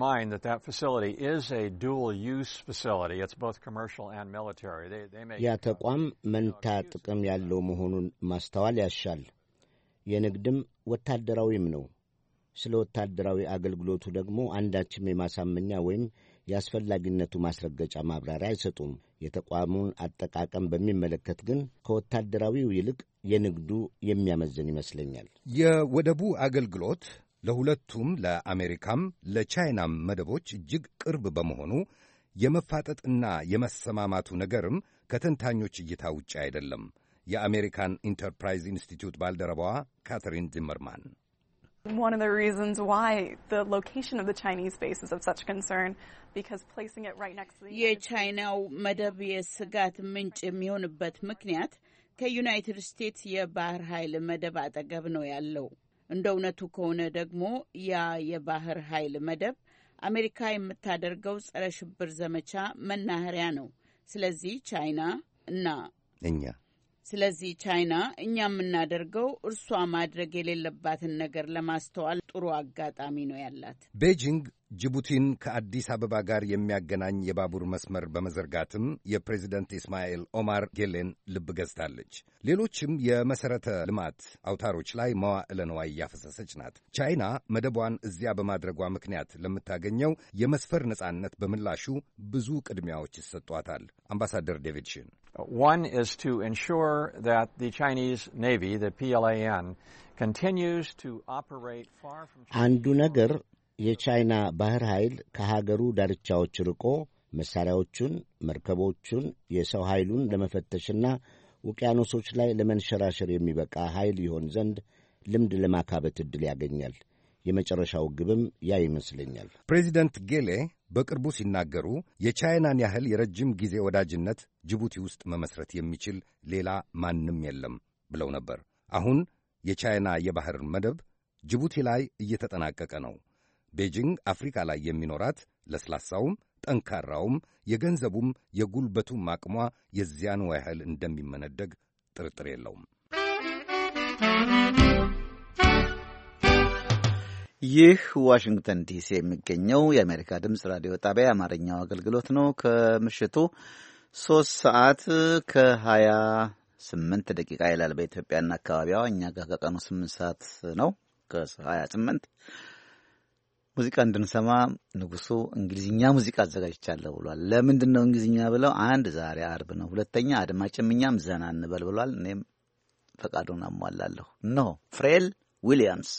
ያ ተቋም መንታ ጥቅም ያለው መሆኑን ማስተዋል ያሻል። የንግድም ወታደራዊም ነው። ስለ ወታደራዊ አገልግሎቱ ደግሞ አንዳችም የማሳመኛ ወይም የአስፈላጊነቱ ማስረገጫ ማብራሪያ አይሰጡም። የተቋሙን አጠቃቀም በሚመለከት ግን ከወታደራዊው ይልቅ የንግዱ የሚያመዝን ይመስለኛል። የወደቡ አገልግሎት ለሁለቱም ለአሜሪካም ለቻይናም መደቦች እጅግ ቅርብ በመሆኑ የመፋጠጥና የመሰማማቱ ነገርም ከተንታኞች እይታ ውጭ አይደለም። የአሜሪካን ኢንተርፕራይዝ ኢንስቲትዩት ባልደረባዋ ካተሪን ዚመርማን One of the reasons why the location of the Chinese base is of such concern because placing it right next to the የቻይናው መደብ የስጋት ምንጭ የሚሆንበት ምክንያት ከዩናይትድ ስቴትስ የባህር ኃይል መደብ አጠገብ ነው ያለው። እንደ እውነቱ ከሆነ ደግሞ ያ የባህር ኃይል መደብ አሜሪካ የምታደርገው ጸረ ሽብር ዘመቻ መናኸሪያ ነው። ስለዚህ ቻይና እኛ የምናደርገው እርሷ ማድረግ የሌለባትን ነገር ለማስተዋል ጥሩ አጋጣሚ ነው ያላት። ቤጂንግ ጅቡቲን ከአዲስ አበባ ጋር የሚያገናኝ የባቡር መስመር በመዘርጋትም የፕሬዚደንት ኢስማኤል ኦማር ጌሌን ልብ ገዝታለች። ሌሎችም የመሠረተ ልማት አውታሮች ላይ መዋዕለ ንዋይ እያፈሰሰች ናት። ቻይና መደቧን እዚያ በማድረጓ ምክንያት ለምታገኘው የመስፈር ነጻነት በምላሹ ብዙ ቅድሚያዎች ይሰጧታል። አምባሳደር ዴቪድ ሽን One is to ensure that the Chinese Navy, the PLAN, continues to operate far from China. አንዱ ነገር የቻይና ባህር ኃይል ከሀገሩ ዳርቻዎች ርቆ መሣሪያዎቹን፣ መርከቦቹን፣ የሰው ኃይሉን ለመፈተሽና ውቅያኖሶች ላይ ለመንሸራሸር የሚበቃ ኃይል ይሆን ዘንድ ልምድ ለማካበት ዕድል ያገኛል። የመጨረሻው ግብም ያ ይመስለኛል። ፕሬዚደንት ጌሌ በቅርቡ ሲናገሩ የቻይናን ያህል የረጅም ጊዜ ወዳጅነት ጅቡቲ ውስጥ መመስረት የሚችል ሌላ ማንም የለም ብለው ነበር። አሁን የቻይና የባህር መደብ ጅቡቲ ላይ እየተጠናቀቀ ነው። ቤጂንግ አፍሪካ ላይ የሚኖራት ለስላሳውም ጠንካራውም የገንዘቡም የጉልበቱም አቅሟ የዚያኑ ያህል እንደሚመነደግ ጥርጥር የለውም። ይህ ዋሽንግተን ዲሲ የሚገኘው የአሜሪካ ድምፅ ራዲዮ ጣቢያ የአማርኛው አገልግሎት ነው። ከምሽቱ 3 ሰዓት ከ28 ደቂቃ ይላል በኢትዮጵያና አካባቢዋ። እኛ ጋር ከቀኑ 8 ሰዓት ነው ከ28። ሙዚቃ እንድንሰማ ንጉሱ እንግሊዝኛ ሙዚቃ አዘጋጅቻለሁ ብሏል። ለምንድን ነው እንግሊዝኛ ብለው? አንድ ዛሬ አርብ ነው፣ ሁለተኛ አድማጭም እኛም ዘና እንበል ብሏል። እኔም ፈቃዱን አሟላለሁ። ኖ ፍሬል ዊሊያምስ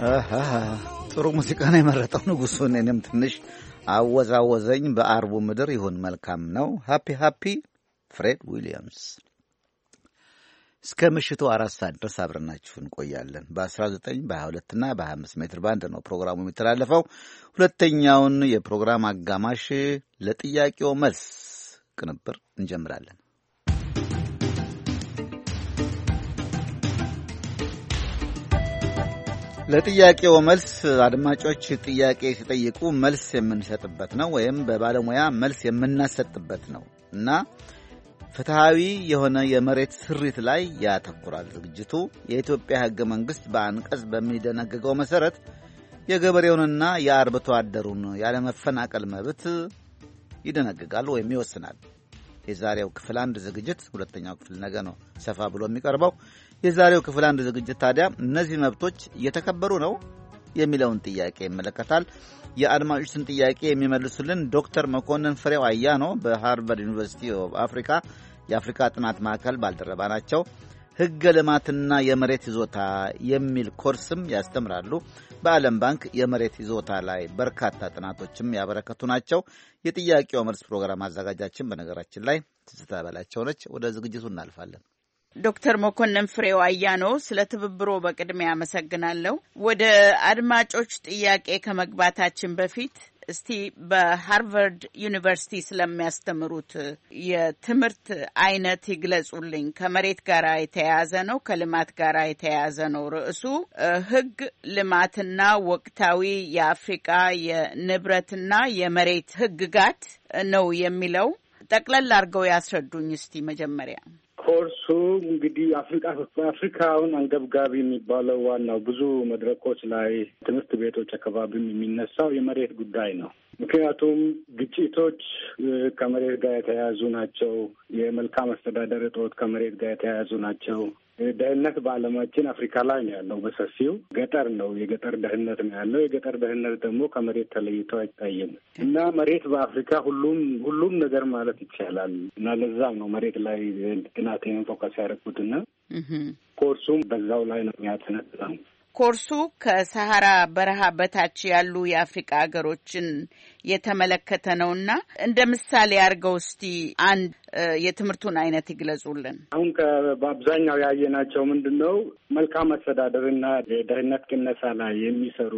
ጥሩ ሙዚቃ ነው የመረጠው ንጉሡ። እኔም ትንሽ አወዛወዘኝ። በአርቡ ምድር ይሁን መልካም ነው። ሃፒ ሃፒ ፍሬድ ዊሊያምስ። እስከ ምሽቱ 4 ሰዓት ድረስ አብረናችሁ እንቆያለን። በ19 በ22 እና በ25 ሜትር ባንድ ነው ፕሮግራሙ የሚተላለፈው። ሁለተኛውን የፕሮግራም አጋማሽ ለጥያቄው መልስ ቅንብር እንጀምራለን። ለጥያቄው መልስ አድማጮች ጥያቄ ሲጠይቁ መልስ የምንሰጥበት ነው ወይም በባለሙያ መልስ የምናሰጥበት ነው እና ፍትሐዊ የሆነ የመሬት ስሪት ላይ ያተኩራል ዝግጅቱ። የኢትዮጵያ ሕገ መንግሥት በአንቀጽ በሚደነግገው መሠረት የገበሬውንና የአርብቶ አደሩን ያለመፈናቀል መብት ይደነግጋል ወይም ይወስናል። የዛሬው ክፍል 1 ዝግጅት፣ ሁለተኛው ክፍል ነገ ነው ሰፋ ብሎ የሚቀርበው። የዛሬው ክፍል 1 ዝግጅት ታዲያ እነዚህ መብቶች እየተከበሩ ነው የሚለውን ጥያቄ ይመለከታል። የአድማጮችን ጥያቄ የሚመልሱልን ዶክተር መኮንን ፍሬው አያኖ በሃርቫርድ ዩኒቨርሲቲ ኦፍ አፍሪካ የአፍሪካ ጥናት ማዕከል ባልደረባ ናቸው። ሕገ ልማትና የመሬት ይዞታ የሚል ኮርስም ያስተምራሉ። በዓለም ባንክ የመሬት ይዞታ ላይ በርካታ ጥናቶችም ያበረከቱ ናቸው። የጥያቄው መልስ ፕሮግራም አዘጋጃችን በነገራችን ላይ ትዝታ በላቸው ነች። ወደ ዝግጅቱ እናልፋለን። ዶክተር መኮንን ፍሬው አያኖ ስለ ትብብሮ በቅድሚያ አመሰግናለሁ። ወደ አድማጮች ጥያቄ ከመግባታችን በፊት እስቲ በሃርቫርድ ዩኒቨርሲቲ ስለሚያስተምሩት የትምህርት አይነት ይግለጹልኝ። ከመሬት ጋር የተያያዘ ነው? ከልማት ጋር የተያያዘ ነው? ርዕሱ ሕግ፣ ልማትና ወቅታዊ የአፍሪቃ የንብረትና የመሬት ሕግጋት ነው የሚለው። ጠቅለል አድርገው ያስረዱኝ እስቲ መጀመሪያ። ኮርሱ እንግዲህ አፍሪካውን አንገብጋቢ የሚባለው ዋናው ብዙ መድረኮች ላይ ትምህርት ቤቶች አካባቢም የሚነሳው የመሬት ጉዳይ ነው። ምክንያቱም ግጭቶች ከመሬት ጋር የተያያዙ ናቸው። የመልካም አስተዳደር እጦት ከመሬት ጋር የተያያዙ ናቸው። ደህንነት በዓለማችን አፍሪካ ላይ ነው ያለው በሰፊው። ገጠር ነው፣ የገጠር ደህንነት ነው ያለው። የገጠር ደህንነት ደግሞ ከመሬት ተለይቶ አይታይም እና መሬት በአፍሪካ ሁሉም ነገር ማለት ይቻላል እና ለዛም ነው መሬት ላይ ጥናቴን ፎከስ ያደረኩትና ኮርሱም በዛው ላይ ነው የሚያጠነጥነው። ኮርሱ ከሰሃራ በረሃ በታች ያሉ የአፍሪካ ሀገሮችን የተመለከተ ነውና እንደ ምሳሌ አድርገው እስቲ አንድ የትምህርቱን አይነት ይግለጹልን። አሁን በአብዛኛው ያየናቸው ምንድን ነው መልካም አስተዳደርና የደህንነት ቅነሳ ላይ የሚሰሩ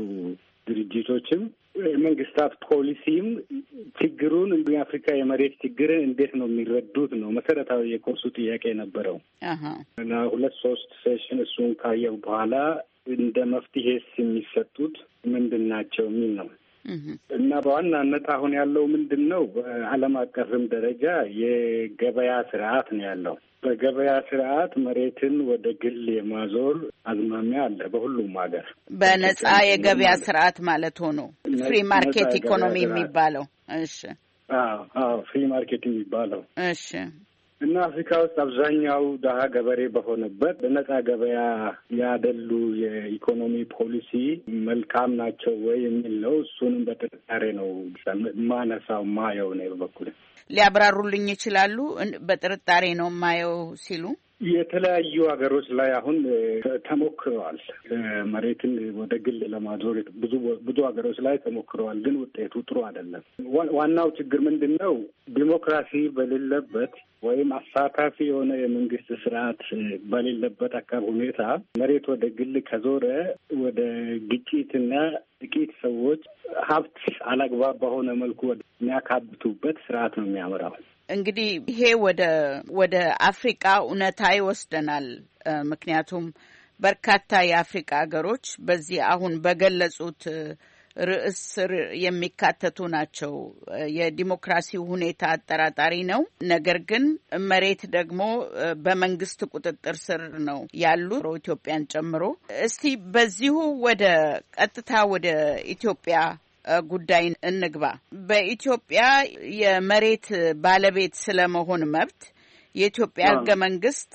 ድርጅቶችም መንግስታት ፖሊሲም ችግሩን የአፍሪካ የመሬት ችግርን እንዴት ነው የሚረዱት ነው መሰረታዊ የኮርሱ ጥያቄ የነበረው እና 2-3 ሴሽን እሱን ካየው በኋላ እንደ መፍትሄስ የሚሰጡት ምንድን ናቸው የሚል ነው እና በዋናነት አሁን ያለው ምንድን ነው በዓለም አቀፍም ደረጃ የገበያ ስርዓት ነው ያለው። በገበያ ስርዓት መሬትን ወደ ግል የማዞር አዝማሚያ አለ በሁሉም ሀገር። በነጻ የገበያ ስርዓት ማለት ሆኖ ፍሪ ማርኬት ኢኮኖሚ የሚባለው። እሺ፣ አዎ ፍሪ ማርኬት የሚባለው። እሺ። እና አፍሪካ ውስጥ አብዛኛው ደሀ ገበሬ በሆነበት በነጻ ገበያ ያደሉ የኢኮኖሚ ፖሊሲ መልካም ናቸው ወይ የሚል ነው። እሱንም በጥርጣሬ ነው ማነሳው ማየው ነው በበኩል። ሊያብራሩልኝ ይችላሉ? በጥርጣሬ ነው ማየው ሲሉ የተለያዩ ሀገሮች ላይ አሁን ተሞክረዋል። መሬትን ወደ ግል ለማዞር ብዙ ሀገሮች ላይ ተሞክረዋል፣ ግን ውጤቱ ጥሩ አይደለም። ዋናው ችግር ምንድን ነው? ዲሞክራሲ በሌለበት ወይም አሳታፊ የሆነ የመንግስት ስርዓት በሌለበት አካባቢ ሁኔታ መሬት ወደ ግል ከዞረ ወደ ግጭትና ጥቂት ሰዎች ሀብት አላግባብ በሆነ መልኩ የሚያካብቱበት ስርዓት ነው የሚያመራው። እንግዲህ ይሄ ወደ አፍሪቃ እውነታ ይወስደናል። ምክንያቱም በርካታ የአፍሪቃ ሀገሮች በዚህ አሁን በገለጹት ርዕስ ስር የሚካተቱ ናቸው። የዲሞክራሲው ሁኔታ አጠራጣሪ ነው። ነገር ግን መሬት ደግሞ በመንግስት ቁጥጥር ስር ነው ያሉት ኢትዮጵያን ጨምሮ። እስቲ በዚሁ ቀጥታ ወደ ኢትዮጵያ ጉዳይ እንግባ። በኢትዮጵያ የመሬት ባለቤት ስለመሆን መብት የኢትዮጵያ ሕገ መንግስት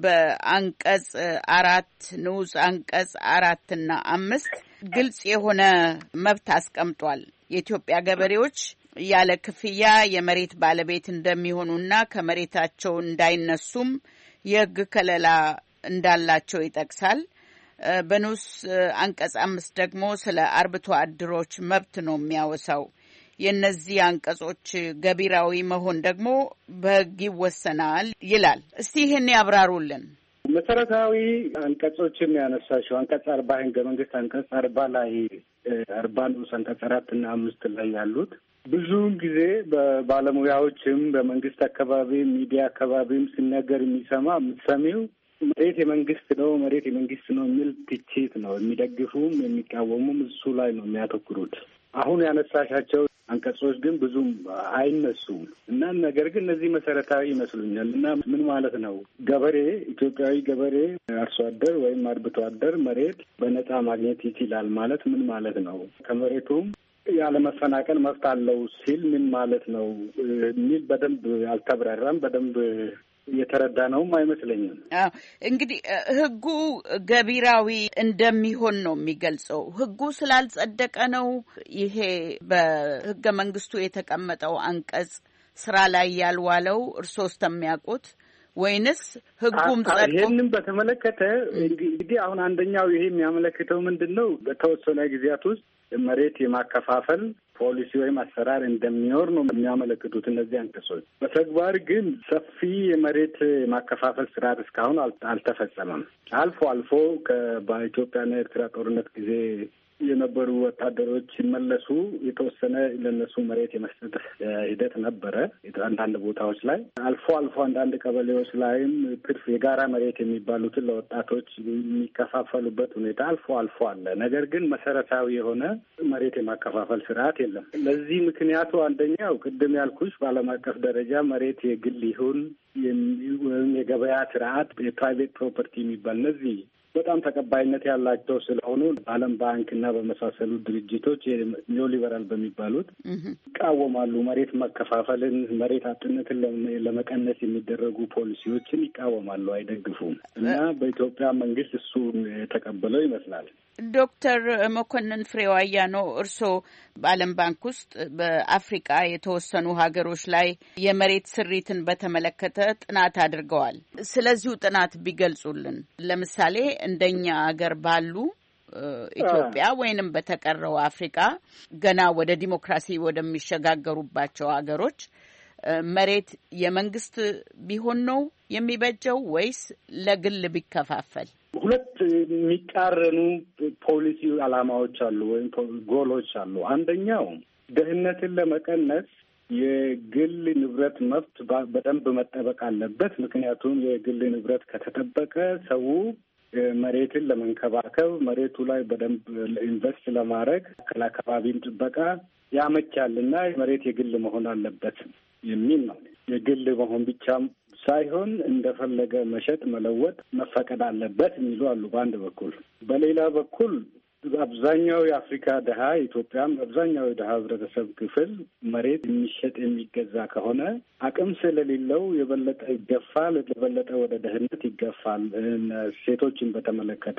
በአንቀጽ 4 ንዑስ አንቀጽ 4 እና 5 ግልጽ የሆነ መብት አስቀምጧል። የኢትዮጵያ ገበሬዎች ያለ ክፍያ የመሬት ባለቤት እንደሚሆኑና ከመሬታቸው እንዳይነሱም የሕግ ከለላ እንዳላቸው ይጠቅሳል። በንዑስ አንቀጽ 5 ደግሞ ስለ አርብቶ አደሮች መብት ነው የሚያወሳው። የነዚህ አንቀጾች ገቢራዊ መሆን ደግሞ በሕግ ይወሰናል ይላል። እስቲ ይህን ያብራሩልን። መሰረታዊ አንቀጾችን ያነሳሽው አንቀጽ 40 ሕገ መንግስት አንቀጽ 40 ላይ 40 ንዑስ አንቀጽ 4 እና 5 ላይ ያሉት ብዙውን ጊዜ በባለሙያዎችም በመንግስት አካባቢ ሚዲያ አካባቢም ሲነገር የምትሰሚው መሬት የመንግስት ነው የሚል ትችት ነው። የሚደግፉም የሚቃወሙም እሱ ላይ ነው የሚያተኩሩት። አሁን ያነሳሻቸው አንቀጾች ግን ብዙም አይነሱም እና ነገር ግን እነዚህ መሰረታዊ ይመስሉኛል። እና ምን ማለት ነው? ገበሬ ኢትዮጵያዊ ገበሬ አርሶ አደር ወይም አርብቶ አደር መሬት በነጻ ማግኘት ይችላል ማለት ምን ማለት ነው? ከመሬቱም ያለ መፈናቀል መብት አለው ሲል ምን ማለት ነው የሚል በደንብ አልተብራራም። በደንብ የተረዳ ነውም አይመስለኝም። እንግዲህ ሕጉ ገቢራዊ እንደሚሆን ነው የሚገልጸው። ሕጉ ስላልጸደቀ ነው ይሄ በሕገ መንግስቱ የተቀመጠው አንቀጽ ስራ ላይ ያልዋለው እርስዎ እስከሚያውቁት፣ ወይንስ ሕጉም ጸድቆ? ይህንም በተመለከተ እንግዲህ አሁን አንደኛው ይሄ የሚያመለክተው ምንድን ነው? በተወሰነ ጊዜያት ውስጥ መሬት የማከፋፈል ፖሊሲ ወይም አሰራር እንደሚኖር ነው የሚያመለክቱት እነዚህ አንቀጾች። በተግባር ግን ሰፊ የመሬት የማከፋፈል ስርዓት እስካሁን አልተፈጸመም። አልፎ አልፎ በኢትዮጵያና ኤርትራ ጦርነት ጊዜ የነበሩ ወታደሮች ሲመለሱ የተወሰነ ለነሱ መሬት የመስጠት ሂደት ነበረ። አንዳንድ ቦታዎች ላይ አልፎ አልፎ አንዳንድ ቀበሌዎች ላይም ትርፍ የጋራ መሬት የሚባሉትን ለወጣቶች የሚከፋፈሉበት ሁኔታ አልፎ አልፎ አለ። ነገር ግን መሰረታዊ የሆነ መሬት የማከፋፈል ስርዓት የለም። ለዚህ ምክንያቱ አንደኛው ቅድም ያልኩሽ በዓለም አቀፍ ደረጃ መሬት የግል ይሁን ወይም የገበያ ስርዓት የፕራይቬት ፕሮፐርቲ የሚባል እነዚህ በጣም ተቀባይነት ያላቸው ስለሆኑ በዓለም ባንክ እና በመሳሰሉ ድርጅቶች ኒዮሊበራል በሚባሉት ይቃወማሉ። መሬት መከፋፈልን፣ መሬት አጥነትን ለመቀነስ የሚደረጉ ፖሊሲዎችን ይቃወማሉ፣ አይደግፉም። እና በኢትዮጵያ መንግስት እሱን የተቀበለው ይመስላል። ዶክተር መኮንን ፍሬው አያኖ እርስዎ በዓለም ባንክ ውስጥ በአፍሪቃ የተወሰኑ ሀገሮች ላይ የመሬት ስሪትን በተመለከተ ጥናት አድርገዋል። ስለዚሁ ጥናት ቢገልጹልን። ለምሳሌ እንደኛ ሀገር ባሉ ኢትዮጵያ ወይንም በተቀረው አፍሪቃ ገና ወደ ዲሞክራሲ ወደሚሸጋገሩባቸው ሀገሮች መሬት የመንግስት ቢሆን ነው የሚበጀው ወይስ ለግል ቢከፋፈል? ሁለት የሚቃረኑ ፖሊሲ ዓላማዎች አሉ ወይም ጎሎች አሉ። አንደኛው ድህነትን ለመቀነስ የግል ንብረት መብት በደንብ መጠበቅ አለበት። ምክንያቱም የግል ንብረት ከተጠበቀ ሰው መሬትን ለመንከባከብ መሬቱ ላይ በደንብ ኢንቨስት ለማድረግ ለአካባቢም ጥበቃ ያመቻልና መሬት የግል መሆን አለበት የሚል ነው። የግል መሆን ብቻም ሳይሆን እንደፈለገ መሸጥ መለወጥ መፈቀድ አለበት የሚሉ አሉ በአንድ በኩል። በሌላ በኩል አብዛኛው የአፍሪካ ድሀ ኢትዮጵያም አብዛኛው የድሀ ህብረተሰብ ክፍል መሬት የሚሸጥ የሚገዛ ከሆነ አቅም ስለሌለው የበለጠ ይገፋል፣ የበለጠ ወደ ድህነት ይገፋል። ሴቶችን በተመለከተ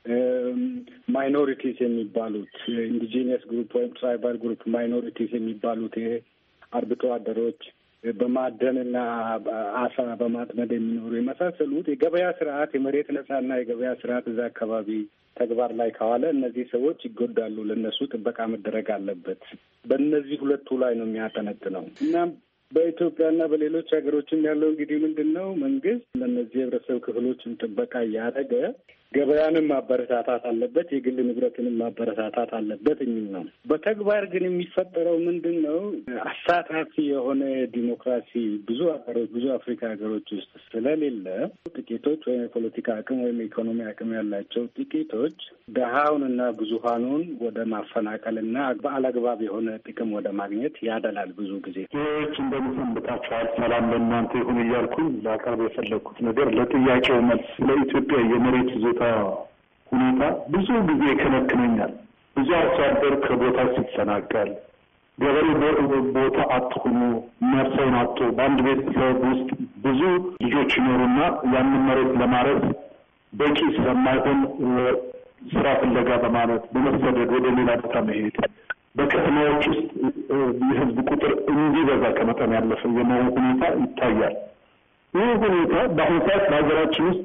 ማይኖሪቲስ የሚባሉት ኢንዲጂኒየስ ግሩፕ ወይም ትራይባል ግሩፕ ማይኖሪቲስ የሚባሉት አርብቶ አደሮች በማደንና አሳ በማጥመድ የሚኖሩ የመሳሰሉት የገበያ ስርዓት የመሬት ነጻና የገበያ ስርዓት እዛ አካባቢ ተግባር ላይ ከዋለ እነዚህ ሰዎች ይጎዳሉ። ለእነሱ ጥበቃ መደረግ አለበት። በእነዚህ ሁለቱ ላይ ነው የሚያጠነጥነው እና በኢትዮጵያና በሌሎች ሀገሮችም ያለው እንግዲህ ምንድን ነው መንግስት ለእነዚህ የህብረተሰብ ክፍሎችን ጥበቃ እያደረገ ገበያንም ማበረታታት አለበት፣ የግል ንብረትንም ማበረታታት አለበት የሚል ነው። በተግባር ግን የሚፈጠረው ምንድን ነው? አሳታፊ የሆነ ዲሞክራሲ ብዙ ሀገሮች ብዙ አፍሪካ ሀገሮች ውስጥ ስለሌለ ጥቂቶች ወይም የፖለቲካ አቅም ወይም የኢኮኖሚ አቅም ያላቸው ጥቂቶች ድሀውንና ብዙሀኑን ወደ ማፈናቀልና በአላግባብ የሆነ ጥቅም ወደ ማግኘት ያደላል። ብዙ ጊዜ ሰዎች እንደምሰንብታችኋል፣ ሰላም ለእናንተ ይሁን እያልኩኝ ላቀርብ የፈለግኩት ነገር ለጥያቄው መልስ ለኢትዮጵያ የመሬት ይዞታ ሁኔታ ብዙ ጊዜ ይከነክነኛል። ብዙ አርሶ አደር ከቦታ ሲፈናቀል፣ ገበሬ ቦታ አትሆኑ መርሰውን አቶ በአንድ ቤተሰብ ውስጥ ብዙ ልጆች ይኖሩና ያንን መሬት ለማረስ በቂ ስለማይሆን ስራ ፍለጋ በማለት በመሰደድ ወደ ሌላ ቦታ መሄድ፣ በከተማዎች ውስጥ የህዝብ ቁጥር እንዲበዛ ከመጠን ያለፈ የመሆን ሁኔታ ይታያል። ይህ ሁኔታ በአሁኑ ሰዓት በሀገራችን ውስጥ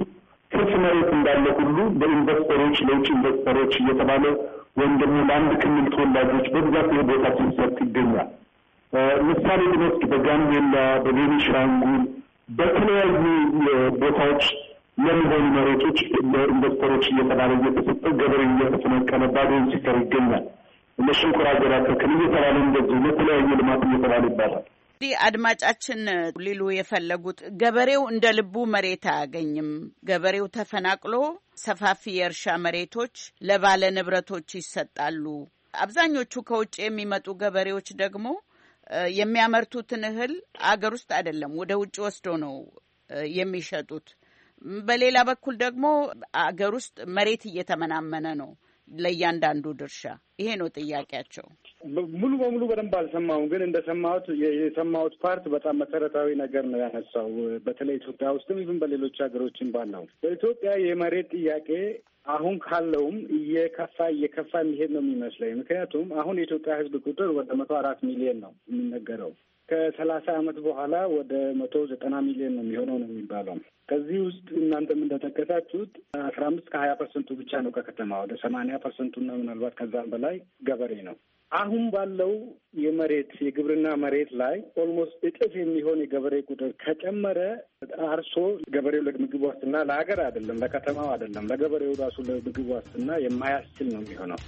ትርፍ መሬት እንዳለ ሁሉ ለኢንቨስተሮች ለውጭ ኢንቨስተሮች እየተባለ ወይም ደግሞ ለአንድ ክልል ተወላጆች በብዛት የቦታ ሲሰጥ ይገኛል። ምሳሌ ብንወስድ በጋምቤላ፣ በቤኒሻንጉል በተለያዩ ቦታዎች ለሚሆኑ መሬቶች ለኢንቨስተሮች እየተባለ እየተሰጠ ገበሬው እየተፈናቀለ ባዶውን ሲቀር ይገኛል። ለሸንኮራ አገዳ ተክል እየተባለ እንደዚህ ለተለያዩ ልማት እየተባለ ይባላል። እንግዲህ አድማጫችን ሊሉ የፈለጉት ገበሬው እንደ ልቡ መሬት አያገኝም። ገበሬው ተፈናቅሎ ሰፋፊ የእርሻ መሬቶች ለባለ ንብረቶች ይሰጣሉ። አብዛኞቹ ከውጭ የሚመጡ ገበሬዎች ደግሞ የሚያመርቱትን እህል አገር ውስጥ አይደለም ወደ ውጭ ወስዶ ነው የሚሸጡት። በሌላ በኩል ደግሞ አገር ውስጥ መሬት እየተመናመነ ነው ለእያንዳንዱ ድርሻ። ይሄ ነው ጥያቄያቸው። ሙሉ በሙሉ በደንብ አልሰማሁም፣ ግን የሰማሁት ፓርት በጣም መሰረታዊ ነገር ነው ያነሳው። በተለይ ኢትዮጵያ ውስጥም ይሁን በሌሎች ሀገሮችም ባለው በኢትዮጵያ የመሬት ጥያቄ አሁን ካለውም እየከፋ የሚሄድ ነው የሚመስለኝ። ምክንያቱም አሁን የኢትዮጵያ ሕዝብ ቁጥር ወደ 104 ሚሊዮን ነው የሚነገረው። ከ30 ዓመት በኋላ ወደ 190 ሚሊዮን ነው የሚሆነው ነው የሚባለው። ከዚህ ውስጥ እናንተም እንደጠቀሳችሁት 15-20% ብቻ ነው ከከተማ፣ ወደ 80%ና ምናልባት ከዛም በላይ ገበሬ ነው። አሁን ባለው የግብርና መሬት ላይ ኦልሞስት እጥፍ የሚሆን የገበሬ ቁጥር ከጨመረ አርሶ ገበሬው ለምግብ ዋስትና ለሀገር አይደለም ለከተማው አይደለም ለገበሬው ራሱ ለምግብ ዋስትና የማያስችል ነው የሚሆነው።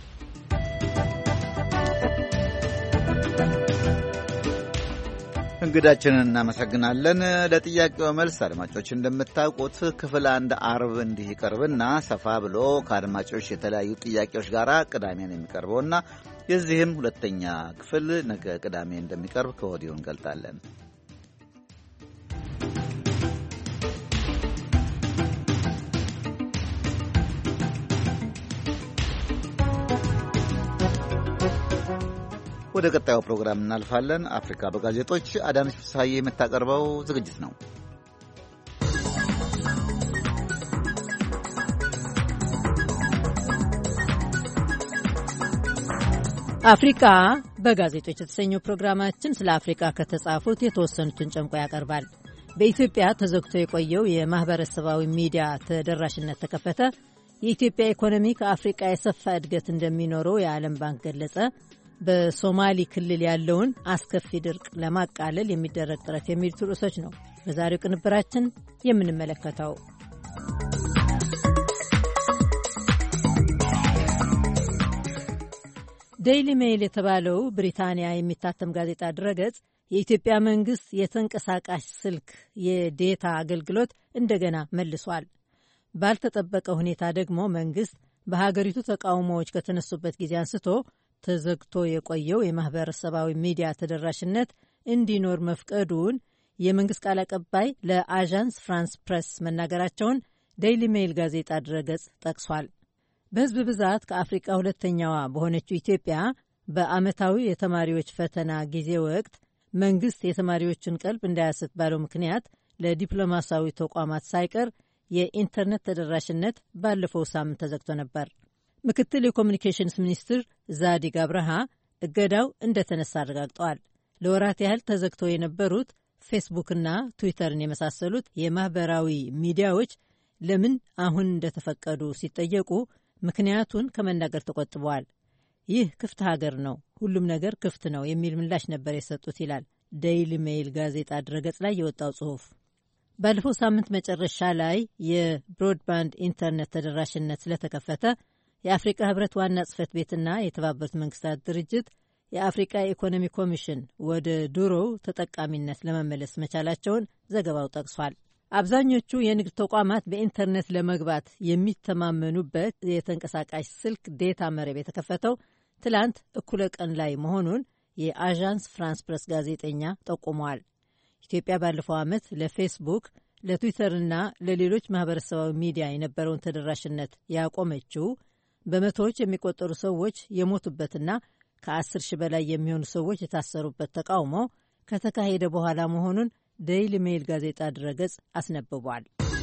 እንግዳችንን እናመሰግናለን። ለጥያቄው መልስ አድማጮች እንደምታውቁት ክፍል 1 አርብ እንዲህ ይቀርብና ሰፋ ብሎ ከአድማጮች የተለያዩ ጥያቄዎች ጋር ቅዳሜ ነው የሚቀርበውና የዚህም ሁለተኛ ክፍል ነገ ቅዳሜ እንደሚቀርብ ከወዲሁ እንገልጣለን። ወደ ቀጣዩ ፕሮግራም እናልፋለን። አፍሪካ በጋዜጦች አዳነች ፍስሐዬ የምታቀርበው ዝግጅት ነው። አፍሪካ በጋዜጦች የተሰኘው ፕሮግራማችን ስለ አፍሪካ ከተጻፉት የተወሰኑትን ጨምቆ ያቀርባል። በኢትዮጵያ ተዘግቶ የቆየው የማህበረሰባዊ ሚዲያ ተደራሽነት ተከፈተ፣ የኢትዮጵያ ኢኮኖሚ ከአፍሪቃ የሰፋ እድገት እንደሚኖረው የዓለም ባንክ ገለጸ፣ በሶማሊ ክልል ያለውን አስከፊ ድርቅ ለማቃለል የሚደረግ ጥረት የሚሉት ርዕሶች ነው በዛሬው ቅንብራችን የምንመለከተው። ዴይሊ ሜይል የተባለው ብሪታንያ የሚታተም ጋዜጣ ድረገጽ የኢትዮጵያ መንግስት የተንቀሳቃሽ ስልክ የዴታ አገልግሎት እንደገና መልሷል። ባልተጠበቀ ሁኔታ ደግሞ መንግስት በሀገሪቱ ተቃውሞዎች ከተነሱበት ጊዜ አንስቶ ተዘግቶ የቆየው የማህበረሰባዊ ሚዲያ ተደራሽነት እንዲኖር መፍቀዱን የመንግስት ቃል አቀባይ ለአዣንስ ፍራንስ ፕሬስ መናገራቸውን ዴይሊ ሜይል ጋዜጣ ድረገጽ ጠቅሷል። በህዝብ ብዛት ከአፍሪቃ ሁለተኛዋ በሆነችው ኢትዮጵያ በዓመታዊ የተማሪዎች ፈተና ጊዜ ወቅት መንግስት የተማሪዎችን ቀልብ እንዳያስት ባለው ምክንያት ለዲፕሎማሲያዊ ተቋማት ሳይቀር የኢንተርኔት ተደራሽነት ባለፈው ሳምንት ተዘግቶ ነበር። ምክትል የኮሚኒኬሽንስ ሚኒስትር ዛዲግ አብርሃ እገዳው እንደተነሳ አረጋግጠዋል። ለወራት ያህል ተዘግተው የነበሩት ፌስቡክና ትዊተርን የመሳሰሉት የማህበራዊ ሚዲያዎች ለምን አሁን እንደተፈቀዱ ሲጠየቁ ምክንያቱን ከመናገር ተቆጥበዋል። ይህ ክፍት ሀገር ነው፣ ሁሉም ነገር ክፍት ነው የሚል ምላሽ ነበር የሰጡት ይላል ዴይሊ ሜይል ጋዜጣ ድረገጽ ላይ የወጣው ጽሑፍ። ባለፈው ሳምንት መጨረሻ ላይ የብሮድባንድ ኢንተርኔት ተደራሽነት ስለተከፈተ የአፍሪቃ ህብረት ዋና ጽህፈት ቤትና የተባበሩት መንግስታት ድርጅት የአፍሪቃ የኢኮኖሚ ኮሚሽን ወደ ድሮው ተጠቃሚነት ለመመለስ መቻላቸውን ዘገባው ጠቅሷል። አብዛኞቹ የንግድ ተቋማት በኢንተርኔት ለመግባት የሚተማመኑበት የተንቀሳቃሽ ስልክ ዴታ መረብ የተከፈተው ትላንት እኩለ ቀን ላይ መሆኑን የአዣንስ ፍራንስ ፕሬስ ጋዜጠኛ ጠቁመዋል። ኢትዮጵያ ባለፈው ዓመት ለፌስቡክ፣ ለትዊተርና ለሌሎች ማህበረሰባዊ ሚዲያ የነበረውን ተደራሽነት ያቆመችው በመቶዎች የሚቆጠሩ ሰዎች የሞቱበትና ከ10 ሺህ በላይ የሚሆኑ ሰዎች የታሰሩበት ተቃውሞ ከተካሄደ በኋላ መሆኑን ዴይሊ ሜይል ጋዜጣ ድረገጽ አስነብቧል።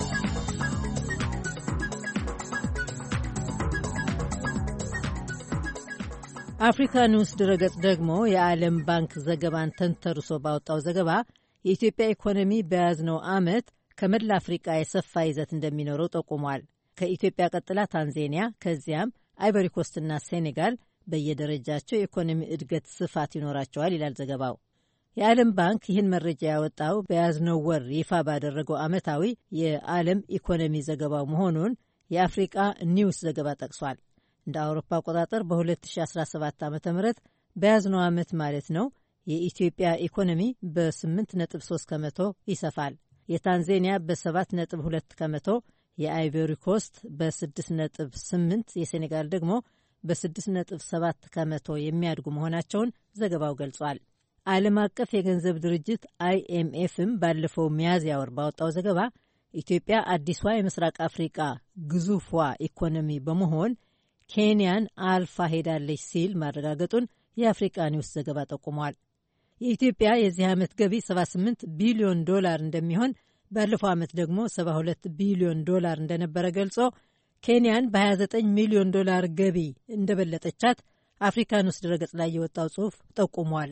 አፍሪካ ኒውስ ድረገጽ ደግሞ የዓለም ባንክ ዘገባን ተንተርሶ ባወጣው ዘገባ የኢትዮጵያ ኢኮኖሚ በያዝነው ዓመት ከመላ አፍሪቃ የሰፋ ይዘት እንደሚኖረው ጠቁሟል። ከኢትዮጵያ ቀጥላ ታንዛኒያ፣ ከዚያም አይቨሪ ኮስትና ሴኔጋል በየደረጃቸው የኢኮኖሚ እድገት ስፋት ይኖራቸዋል ይላል ዘገባው። የዓለም ባንክ ይህን መረጃ ያወጣው በያዝነው ወር ይፋ ባደረገው ዓመታዊ የዓለም ኢኮኖሚ ዘገባው መሆኑን የአፍሪቃ ኒውስ ዘገባ ጠቅሷል። እንደ አውሮፓ አቆጣጠር በ2017 ዓ ም በያዝነው ዓመት ማለት ነው የኢትዮጵያ ኢኮኖሚ በ8.3 ከመቶ ይሰፋል። የታንዛኒያ በ7.2 ከመቶ፣ የአይቮሪ ኮስት በ6.8፣ የሴኔጋል ደግሞ በ6.7 ከመቶ የሚያድጉ መሆናቸውን ዘገባው ገልጿል። ዓለም አቀፍ የገንዘብ ድርጅት IMFም ባለፈው ሚያዝያ ወር ባወጣው ዘገባ ኢትዮጵያ አዲሷ የምስራቅ አፍሪቃ ግዙፏ ኢኮኖሚ በመሆን ኬንያን አልፋ ሄዳለች ሲል ማረጋገጡን የአፍሪቃ ኒውስ ዘገባ ጠቁሟል። የኢትዮጵያ የዚህ ዓመት ገቢ 78 ቢሊዮን ዶላር እንደሚሆን፣ ባለፈው ዓመት ደግሞ 72 ቢሊዮን ዶላር እንደነበረ ገልጾ ኬንያን በ29 ሚሊዮን ዶላር ገቢ እንደበለጠቻት አፍሪካ ኒውስ ድረገጽ ላይ የወጣው ጽሑፍ ጠቁሟል።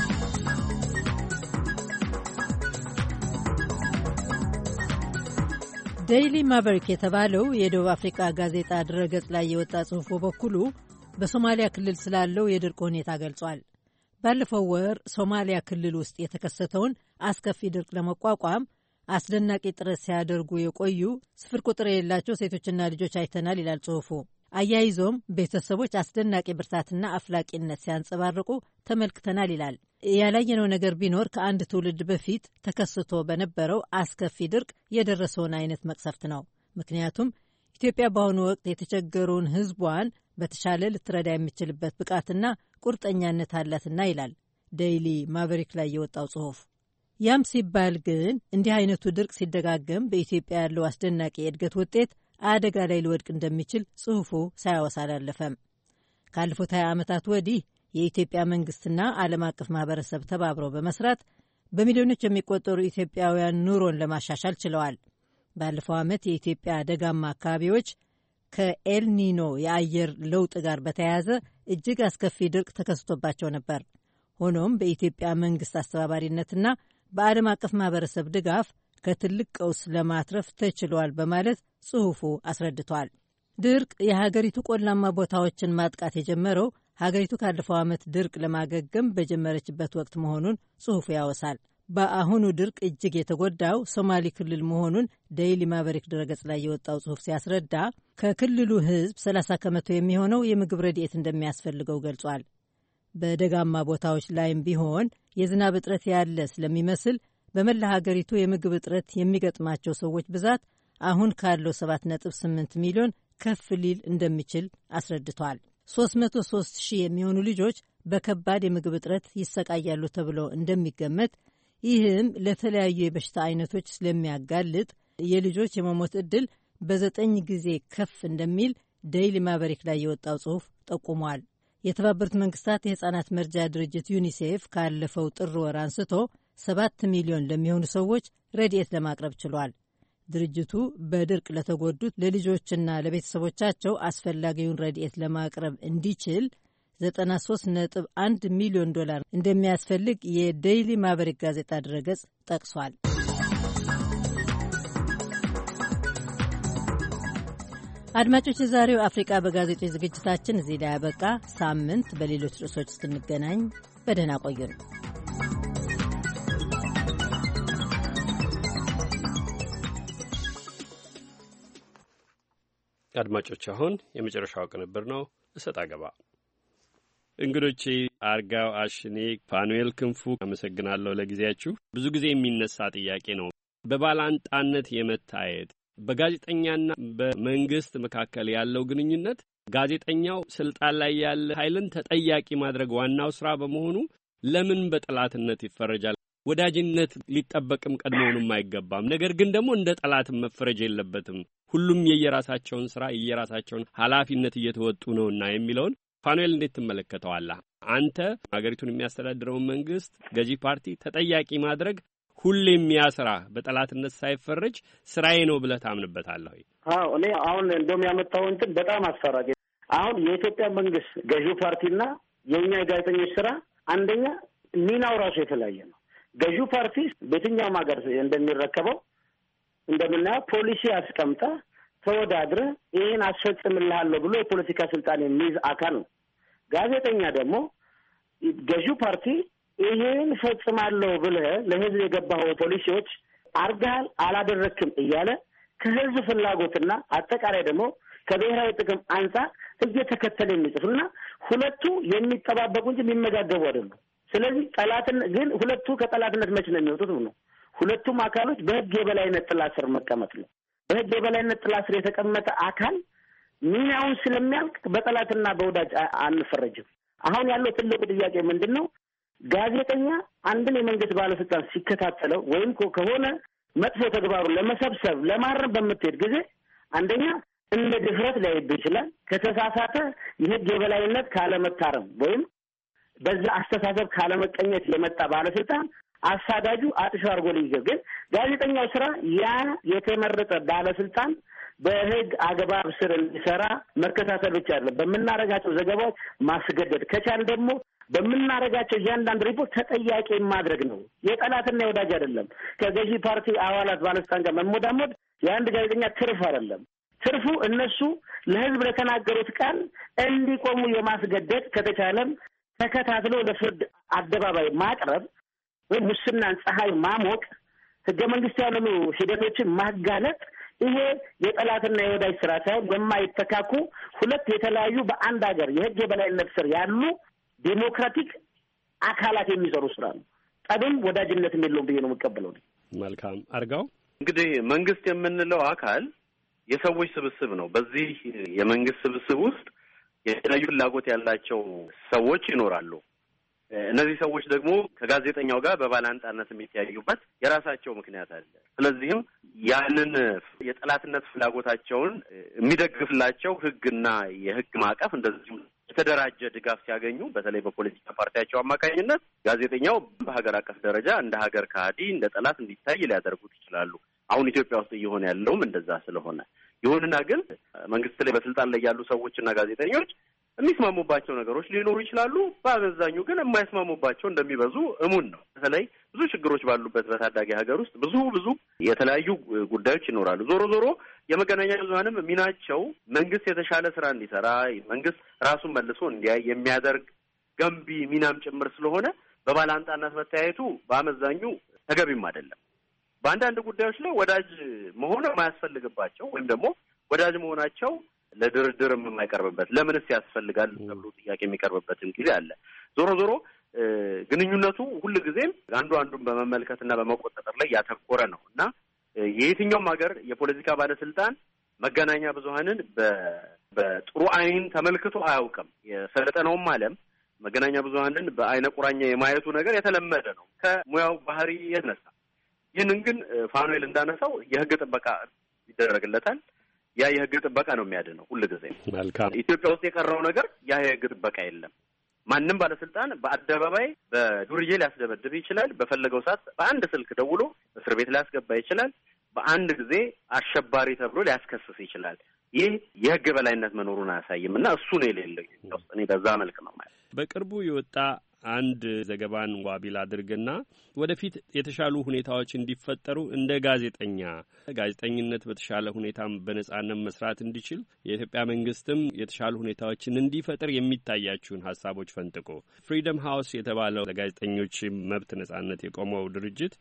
ዴይሊ ማቨሪክ የተባለው የደቡብ አፍሪካ ጋዜጣ ድረገጽ ላይ የወጣ ጽሑፍ በበኩሉ በሶማሊያ ክልል ስላለው የድርቅ ሁኔታ ገልጿል። ባለፈው ወር ሶማሊያ ክልል ውስጥ የተከሰተውን አስከፊ ድርቅ ለመቋቋም አስደናቂ ጥረት ሲያደርጉ የቆዩ ስፍር ቁጥር የሌላቸው ሴቶችና ልጆች አይተናል ይላል ጽሑፉ። አያይዞም ቤተሰቦች አስደናቂ ብርታትና አፍላቂነት ሲያንጸባርቁ ተመልክተናል ይላል። ያላየነው ነገር ቢኖር ከአንድ ትውልድ በፊት ተከስቶ በነበረው አስከፊ ድርቅ የደረሰውን አይነት መቅሰፍት ነው። ምክንያቱም ኢትዮጵያ በአሁኑ ወቅት የተቸገረውን ሕዝቧን በተሻለ ልትረዳ የሚችልበት ብቃትና ቁርጠኛነት አላትና ይላል ዴይሊ ማቨሪክ ላይ የወጣው ጽሑፍ። ያም ሲባል ግን እንዲህ አይነቱ ድርቅ ሲደጋገም በኢትዮጵያ ያለው አስደናቂ የእድገት ውጤት አደጋ ላይ ሊወድቅ እንደሚችል ጽሑፉ ሳያወሳ አላለፈም። ካለፉት 20 ዓመታት ወዲህ የኢትዮጵያ መንግስትና ዓለም አቀፍ ማህበረሰብ ተባብረው በመስራት በሚሊዮኖች የሚቆጠሩ ኢትዮጵያውያን ኑሮን ለማሻሻል ችለዋል። ባለፈው ዓመት የኢትዮጵያ ደጋማ አካባቢዎች ከኤልኒኖ የአየር ለውጥ ጋር በተያያዘ እጅግ አስከፊ ድርቅ ተከስቶባቸው ነበር። ሆኖም በኢትዮጵያ መንግስት አስተባባሪነትና በዓለም አቀፍ ማህበረሰብ ድጋፍ ከትልቅ ቀውስ ለማትረፍ ተችሏል በማለት ጽሑፉ አስረድቷል። ድርቅ የሀገሪቱ ቆላማ ቦታዎችን ማጥቃት የጀመረው ሀገሪቱ ካለፈው ዓመት ድርቅ ለማገገም በጀመረችበት ወቅት መሆኑን ጽሑፉ ያወሳል። በአሁኑ ድርቅ እጅግ የተጎዳው ሶማሌ ክልል መሆኑን ዴይሊ ማቨሪክ ድረገጽ ላይ የወጣው ጽሑፍ ሲያስረዳ ከክልሉ ሕዝብ 30 ከመቶ የሚሆነው የምግብ ረድኤት እንደሚያስፈልገው ገልጿል። በደጋማ ቦታዎች ላይም ቢሆን የዝናብ እጥረት ያለ ስለሚመስል በመላ ሀገሪቱ የምግብ እጥረት የሚገጥማቸው ሰዎች ብዛት አሁን ካለው 7.8 ሚሊዮን ከፍ ሊል እንደሚችል አስረድቷል። 303 ሺህ የሚሆኑ ልጆች በከባድ የምግብ እጥረት ይሰቃያሉ ተብሎ እንደሚገመት፣ ይህም ለተለያዩ የበሽታ አይነቶች ስለሚያጋልጥ የልጆች የመሞት ዕድል በ9 ጊዜ ከፍ እንደሚል ዴይሊ ማቨሪክ ላይ የወጣው ጽሑፍ ጠቁሟል። የተባበሩት መንግስታት የሕፃናት መርጃ ድርጅት ዩኒሴፍ ካለፈው ጥር ወር አንስቶ 7 ሚሊዮን ለሚሆኑ ሰዎች ረድኤት ለማቅረብ ችሏል። ድርጅቱ በድርቅ ለተጎዱት ለልጆችና ለቤተሰቦቻቸው አስፈላጊውን ረድኤት ለማቅረብ እንዲችል 93.1 ሚሊዮን ዶላር እንደሚያስፈልግ የዴይሊ ማቨሪክ ጋዜጣ ድረገጽ ጠቅሷል። አድማጮች፣ የዛሬው አፍሪቃ በጋዜጦች ዝግጅታችን እዚህ ላይ ያበቃ። ሳምንት በሌሎች ርዕሶች እስክንገናኝ በደህና ቆዩን። አድማጮች፣ አሁን የመጨረሻው ቅንብር ነው። እሰጥ አገባ። እንግዶቼ አርጋው አሽኔ፣ ፋኑኤል ክንፉ አመሰግናለሁ ለጊዜያችሁ። ብዙ ጊዜ የሚነሳ ጥያቄ ነው። በባላንጣነት የመታየት በጋዜጠኛና በመንግስት መካከል ያለው ግንኙነት ጋዜጠኛው ስልጣን ላይ ያለ ኃይልን ተጠያቂ ማድረግ ዋናው ስራ በመሆኑ ለምን በጠላትነት ይፈረጃል? ወዳጅነት ሊጠበቅም ቀድሞውንም አይገባም። ነገር ግን ደግሞ እንደ ጠላትም መፈረጅ የለበትም። ሁሉም የየራሳቸውን ስራ የየራሳቸውን ኃላፊነት እየተወጡ ነውና የሚለውን ፋኑኤል እንዴት ትመለከተዋለህ? አንተ ሀገሪቱን የሚያስተዳድረውን መንግስት ገዢ ፓርቲ ተጠያቂ ማድረግ ሁሌም የሚያስራ በጠላትነት ሳይፈረጅ ስራዬ ነው ብለህ ታምንበታለህ ወይ? አዎ፣ እኔ አሁን እንደውም ያመጣው እንትን በጣም አስፈራጊ። አሁን የኢትዮጵያ መንግስት ገዢው ፓርቲና የኛ የጋዜጠኞች ስራ አንደኛ ሚናው ራሱ የተለያየ ነው። ገዢው ፓርቲ በየትኛውም ሀገር እንደሚረከበው እንደምናየው ፖሊሲ አስቀምጣ ተወዳድረ ይሄን አስፈጽምልሃለሁ ብሎ የፖለቲካ ስልጣን የሚይዝ አካል ነው። ጋዜጠኛ ደግሞ ገዢው ፓርቲ ይሄን ፈጽማለሁ ብለህ ለህዝብ የገባው ፖሊሲዎች አርጋል አላደረክም እያለ ከህዝብ ፍላጎትና አጠቃላይ ደግሞ ከብሔራዊ ጥቅም አንፃር እየተከተለ የሚጽፍና ሁለቱ የሚጠባበቁ እንጂ የሚመጋገቡ አይደሉም። ስለዚህ ጠላትን ግን ሁለቱ ከጠላትነት መች ነው የሚወጡት ነው? ሁለቱም አካሎች በህግ የበላይነት ጥላ ስር መቀመጥ ነው። በህግ የበላይነት ጥላ ስር የተቀመጠ አካል ሚናውን ስለሚያልቅ በጠላትና በወዳጅ አንፈረጅም። አሁን ያለው ትልቁ ጥያቄ ምንድነው? ጋዜጠኛ አንድን የመንግስት ባለስልጣን ሲከታተለው ወይም ከሆነ መጥፎ ተግባሩን ለመሰብሰብ ለማረም በምትሄድ ጊዜ አንደኛ እንደ ድፍረት ሊያይብ ይችላል። ከተሳሳተ የህግ የበላይነት ካለመታረም ወይም በዛ አስተሳሰብ ካለመቀኘት የመጣ ባለስልጣን አሳዳጁ አጥሾ አድርጎ ሊይዘው። ግን ጋዜጠኛው ስራ ያ የተመረጠ ባለስልጣን በህግ አግባብ ስር እንዲሰራ መከታተል ብቻ አይደለም፣ በምናረጋቸው ዘገባዎች ማስገደድ ከቻል ደግሞ በምናረጋቸው እያንዳንዱ ሪፖርት ተጠያቂ ማድረግ ነው። የጠላትና የወዳጅ አይደለም። ከገዢ ፓርቲ አባላት ባለስልጣን ጋር መሞዳሞድ የአንድ ጋዜጠኛ ትርፍ አይደለም። ትርፉ እነሱ ለህዝብ ለተናገሩት ቃል እንዲቆሙ የማስገደድ ከተቻለም ተከታትሎ ለፍርድ አደባባይ ማቅረብ ወይ ሙስናን ፀሐይ ማሞቅ፣ ህገ መንግስት ያሉ ሂደቶችን ማጋለጥ ይሄ የጠላትና የወዳጅ ስራ ሳይሆን የማይተካኩ ሁለት የተለያዩ በአንድ ሀገር የህግ የበላይነት ስር ያሉ ዴሞክራቲክ አካላት የሚሰሩ ስራ ነው። ጠብም ወዳጅነትም የለውም ብዬ ነው የምቀበለው። መልካም አርጋው። እንግዲህ መንግስት የምንለው አካል የሰዎች ስብስብ ነው። በዚህ የመንግስት ስብስብ ውስጥ የተለያዩ ፍላጎት ያላቸው ሰዎች ይኖራሉ። እነዚህ ሰዎች ደግሞ ከጋዜጠኛው ጋር በባላንጣነት የሚተያዩበት የራሳቸው ምክንያት አለ። ስለዚህም ያንን የጠላትነት ፍላጎታቸውን የሚደግፍላቸው ህግና የህግ ማዕቀፍ እንደዚሁም የተደራጀ ድጋፍ ሲያገኙ በተለይ በፖለቲካ ፓርቲያቸው አማካኝነት ጋዜጠኛው በሀገር አቀፍ ደረጃ እንደ ሀገር ካህዲ፣ እንደ ጠላት እንዲታይ ሊያደርጉት ይችላሉ። አሁን ኢትዮጵያ ውስጥ እየሆነ ያለውም እንደዛ ስለሆነ ይሁንና ግን መንግስት ላይ በስልጣን ላይ ያሉ ሰዎችና ጋዜጠኞች የሚስማሙባቸው ነገሮች ሊኖሩ ይችላሉ። በአመዛኙ ግን የማይስማሙባቸው እንደሚበዙ እሙን ነው። በተለይ ብዙ ችግሮች ባሉበት በታዳጊ ሀገር ውስጥ ብዙ የተለያዩ ጉዳዮች ይኖራሉ። ዞሮ ዞሮ የመገናኛ ብዙኃንም ሚናቸው መንግስት የተሻለ ስራ እንዲሰራ፣ መንግስት ራሱን መልሶ እንዲያይ የሚያደርግ ገንቢ ሚናም ጭምር ስለሆነ በባላንጣነት መተያየቱ በአመዛኙ ተገቢም አይደለም። በአንዳንድ ጉዳዮች ላይ ወዳጅ መሆን የማያስፈልግባቸው ወይም ደግሞ ወዳጅ መሆናቸው ለድርድር የማይቀርብበት ለምንስ ያስፈልጋል ተብሎ ጥያቄ የሚቀርብበትም ጊዜ አለ። ዞሮ ዞሮ ግንኙነቱ ሁልጊዜም አንዱን በመመልከትና በመቆጣጠር ላይ ያተኮረ ነው እና የየትኛውም ሀገር የፖለቲካ ባለስልጣን መገናኛ ብዙኃንን በጥሩ አይን ተመልክቶ አያውቅም። የሰለጠነውም ዓለም መገናኛ ብዙኃንን በአይነ ቁራኛ የማየቱ ነገር የተለመደ ነው ከሙያው ባህሪ የተነሳ። ይህንን ግን ፋኑኤል እንዳነሳው የህግ ጥበቃ ይደረግለታል። ያ የህግ ጥበቃ ነው የሚያድነው ሁልጊዜ። መልካም። ኢትዮጵያ ውስጥ የቀረው ነገር ያ የህግ ጥበቃ የለም። ማንም ባለስልጣን በአደባባይ በዱርዬ ሊያስደበድብ ይችላል። በፈለገው ሰዓት በአንድ ስልክ ደውሎ እስር ቤት ሊያስገባ ይችላል። በአንድ ጊዜ አሸባሪ ተብሎ ሊያስከስስ ይችላል። ይህ የህግ በላይነት መኖሩን አያሳይም እና እሱ ነው የሌለው ኢትዮጵያ ውስጥ። እኔ በዛ መልክ ነው ማለት። በቅርቡ የወጣ አንድ ዘገባን ዋቢ ላድርግና ወደፊት የተሻሉ ሁኔታዎች እንዲፈጠሩ እንደ ጋዜጠኝነት በተሻለ ሁኔታም በነጻነት መስራት እንዲችል የኢትዮጵያ መንግስትም የተሻሉ ሁኔታዎችን እንዲፈጥር የሚታያችሁን ሀሳቦች ፈንጥቆ ፍሪደም ሃውስ የተባለው ለጋዜጠኞች መብት ነጻነት የቆመው ድርጅት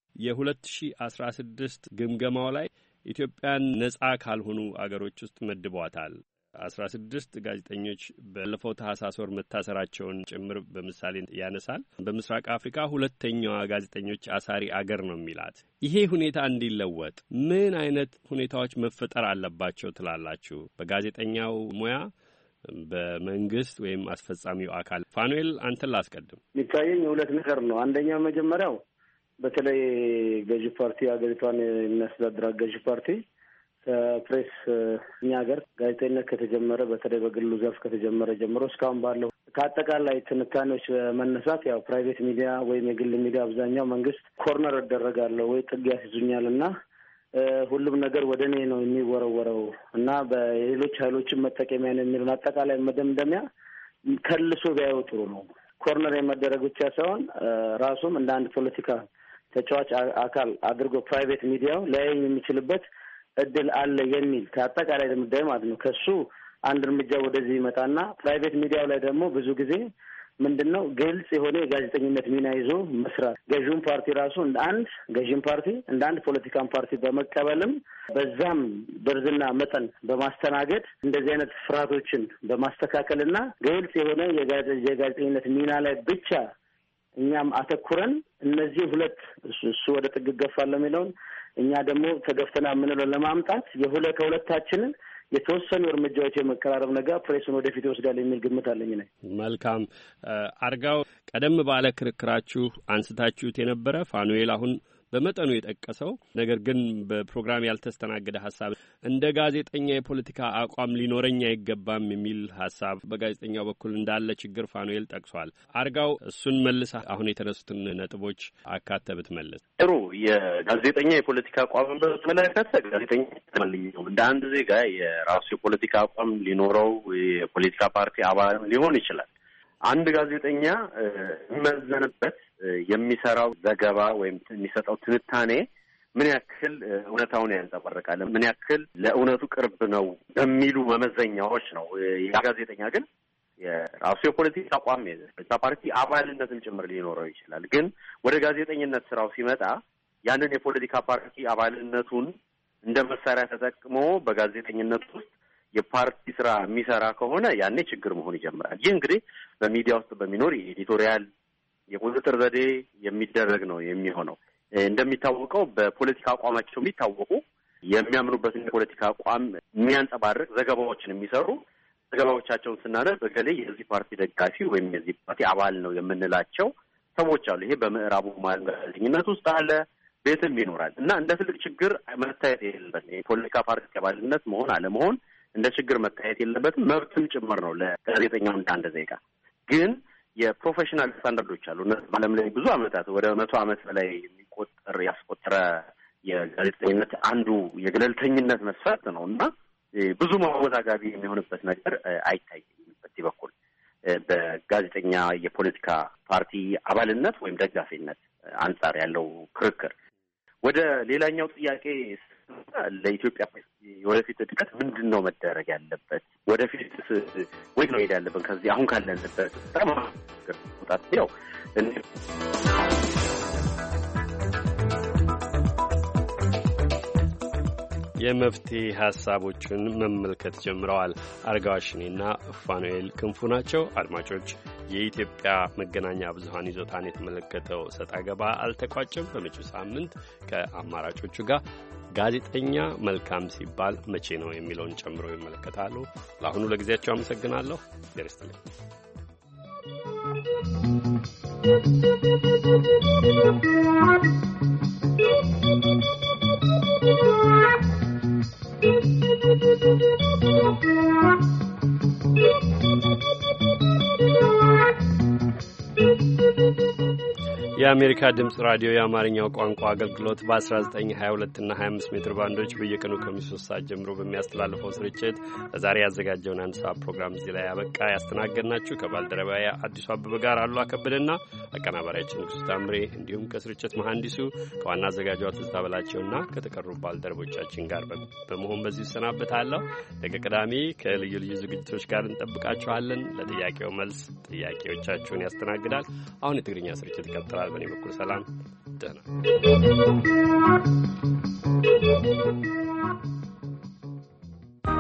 የ2016 ግምገማው ላይ ኢትዮጵያን ነጻ ካልሆኑ አገሮች ውስጥ መድቧታል። 16 ጋዜጠኞች ባለፈው ታህሳስ ወር መታሰራቸውን ጭምር በምሳሌ ያነሳል። በምስራቅ አፍሪካ ሁለተኛዋ ጋዜጠኞች አሳሪ አገር ነው የሚላት። ይሄ ሁኔታ እንዲለወጥ ምን አይነት ሁኔታዎች መፈጠር አለባቸው ትላላችሁ? በጋዜጠኛው ሙያ፣ በመንግስት ወይም አስፈጻሚው አካል? ፋኑኤል አንተን ላስቀድም። የሚታየኝ ሁለት ነገር ነው። አንደኛው መጀመሪያው በተለይ ገዢ ፓርቲ ሀገሪቷን የሚያስተዳድራት ገዢ ፓርቲ ከፕሬስ እኛ ሀገር ጋዜጠኝነት ከተጀመረ በተለይ በግሉ ዘርፍ ከተጀመረ ጀምሮ እስካሁን ባለው ከአጠቃላይ ትንታኔዎች በመነሳት ያው ፕራይቬት ሚዲያ ወይም የግል ሚዲያ አብዛኛው መንግስት ኮርነር እደረጋለሁ ወይ ጥግ ያስይዙኛል እና ሁሉም ነገር ወደ እኔ ነው የሚወረወረው እና በሌሎች ኃይሎችን መጠቀሚያ ነው የሚለውን አጠቃላይ መደምደሚያ ከልሶ ቢያየው ጥሩ ነው። ኮርነር የመደረግ ብቻ ሳይሆን ራሱም እንደ አንድ ፖለቲካ ተጫዋች አካል አድርጎ ፕራይቬት ሚዲያው ሊያየኝ የሚችልበት እድል አለ የሚል ከአጠቃላይ ድምዳሜ ማለት ነው። ከሱ አንድ እርምጃ ወደዚህ ይመጣና ፕራይቬት ሚዲያው ላይ ደግሞ ብዙ ጊዜ ምንድነው ግልጽ የሆነ የጋዜጠኝነት ሚና ይዞ መስራት ገዢውን ፓርቲ ራሱ እንደ አንድ ገዢን ፓርቲ እንደ አንድ ፖለቲካን ፓርቲ በመቀበልም በዛም በርዝና መጠን በማስተናገድ እንደዚህ አይነት ፍርሃቶችን በማስተካከልና ግልጽ የሆነ የጋዜጠኝነት ሚና ላይ ብቻ እኛም አተኩረን እነዚህ ሁለት እሱ ወደ ጥግ ገፋለ የሚለውን እኛ ደግሞ ተገፍተና የምንለው ለማምጣት ከሁለታችንን የተወሰኑ እርምጃዎች የመቀራረብ ነገር ፕሬሱን ወደፊት ይወስዳል የሚል ግምት አለኝ ነኝ። መልካም አርጋው፣ ቀደም ባለ ክርክራችሁ አንስታችሁት የነበረ ፋኑኤል አሁን በመጠኑ የጠቀሰው ነገር ግን በፕሮግራም ያልተስተናገደ ሀሳብ እንደ ጋዜጠኛ የፖለቲካ አቋም ሊኖረኝ አይገባም የሚል ሀሳብ በጋዜጠኛው በኩል እንዳለ ችግር ፋኑኤል ጠቅሷል። አርጋው እሱን መልስ አሁን የተነሱትን ነጥቦች አካተህ ብትመልስ ጥሩ። የጋዜጠኛ የፖለቲካ አቋም በተመለከተ ጋዜጠኛ ተመልኘው እንደ አንድ ዜጋ የራሱ የፖለቲካ አቋም ሊኖረው የፖለቲካ ፓርቲ አባል ሊሆን ይችላል። አንድ ጋዜጠኛ የሚመዘንበት የሚሰራው ዘገባ ወይም የሚሰጠው ትንታኔ ምን ያክል እውነታውን ያንጸባርቃል፣ ምን ያክል ለእውነቱ ቅርብ ነው በሚሉ መመዘኛዎች ነው። ያ ጋዜጠኛ ግን የራሱ የፖለቲካ አቋም የፖለቲካ ፓርቲ አባልነትም ጭምር ሊኖረው ይችላል። ግን ወደ ጋዜጠኝነት ስራው ሲመጣ ያንን የፖለቲካ ፓርቲ አባልነቱን እንደ መሳሪያ ተጠቅሞ በጋዜጠኝነት ውስጥ የፓርቲ ስራ የሚሰራ ከሆነ ያኔ ችግር መሆን ይጀምራል። ይህ እንግዲህ በሚዲያ ውስጥ በሚኖር የኤዲቶሪያል የቁጥጥር ዘዴ የሚደረግ ነው የሚሆነው። እንደሚታወቀው በፖለቲካ አቋማቸው የሚታወቁ የሚያምኑበትን የፖለቲካ አቋም የሚያንጸባርቅ ዘገባዎችን የሚሰሩ ዘገባዎቻቸውን ስናነብ በተለይ የዚህ ፓርቲ ደጋፊ ወይም የዚህ ፓርቲ አባል ነው የምንላቸው ሰዎች አሉ። ይሄ በምዕራቡ ማን ጋዜጠኝነት ውስጥ አለ፣ ቤትም ይኖራል እና እንደ ትልቅ ችግር መታየት የለበትም። የፖለቲካ ፓርቲ አባልነት መሆን አለመሆን እንደ ችግር መታየት የለበትም። መብትም ጭምር ነው ለጋዜጠኛው እንደ አንድ ዜጋ። ግን የፕሮፌሽናል ስታንዳርዶች አሉ። በዓለም ላይ ብዙ ዓመታት ወደ 100 ዓመት በላይ ያስቆጠረ የጋዜጠኝነት አንዱ የገለልተኝነት መስፈርት ነው እና ብዙ ማወዛጋቢ የሚሆንበት ነገር አይታይም። በዚህ በኩል በጋዜጠኛ የፖለቲካ ፓርቲ አባልነት ወይም ደጋፊነት አንጻር ያለው ክርክር ወደ ሌላኛው ጥያቄ ለኢትዮጵያ የወደፊት እድገት ምንድን ነው መደረግ ያለበት? ወደፊት ወይ ነው ሄድ ያለብን ከዚህ አሁን ካለንበት በጣም ወጣት ነው የመፍትሄ ሀሳቦችን መመልከት ጀምረዋል። አርጋዋሽኔና ፋኑኤል ክንፉ ናቸው። አድማጮች፣ የኢትዮጵያ መገናኛ ብዙኃን ይዞታን የተመለከተው ሰጣ ገባ አልተቋጨም። በመጪው ሳምንት ከአማራጮቹ ጋር ጋዜጠኛ መልካም ሲባል መቼ ነው የሚለውን ጨምሮ ይመለከታሉ። ለአሁኑ ለጊዜያቸው አመሰግናለሁ። ይርስትልኝ። የአሜሪካ ድምጽ ራዲዮ የአማርኛው ቋንቋ አገልግሎት በ1922 እና 25 ሜትር ባንዶች በየቀኑ ከምሽቱ 3 ሰዓት ጀምሮ በሚያስተላልፈው ስርጭት ለዛሬ ያዘጋጀውን አንድ ሰዓት ፕሮግራም እዚህ ላይ ያበቃ። ያስተናገድናችሁ ከባልደረባዬ አዲሱ አበበ ጋር አሉ አከብደና አቀናባሪያችን ንጉሥ ታምሬ እንዲሁም ከስርጭት መሐንዲሱ ከዋና አዘጋጇ ትዝታ በላቸውና ከተቀሩ ባልደረቦቻችን ጋር በመሆን በዚህ እሰናበታለሁ። ነገ ቅዳሜ ከልዩ ልዩ ዝግጅቶች ጋር እንጠብቃችኋለን። ለጥያቄው መልስ ጥያቄዎቻችሁን ያስተናግዳል። አሁን የትግርኛ ስርጭት ይቀጥላል። በእኔ በኩል ሰላም፣ ደህና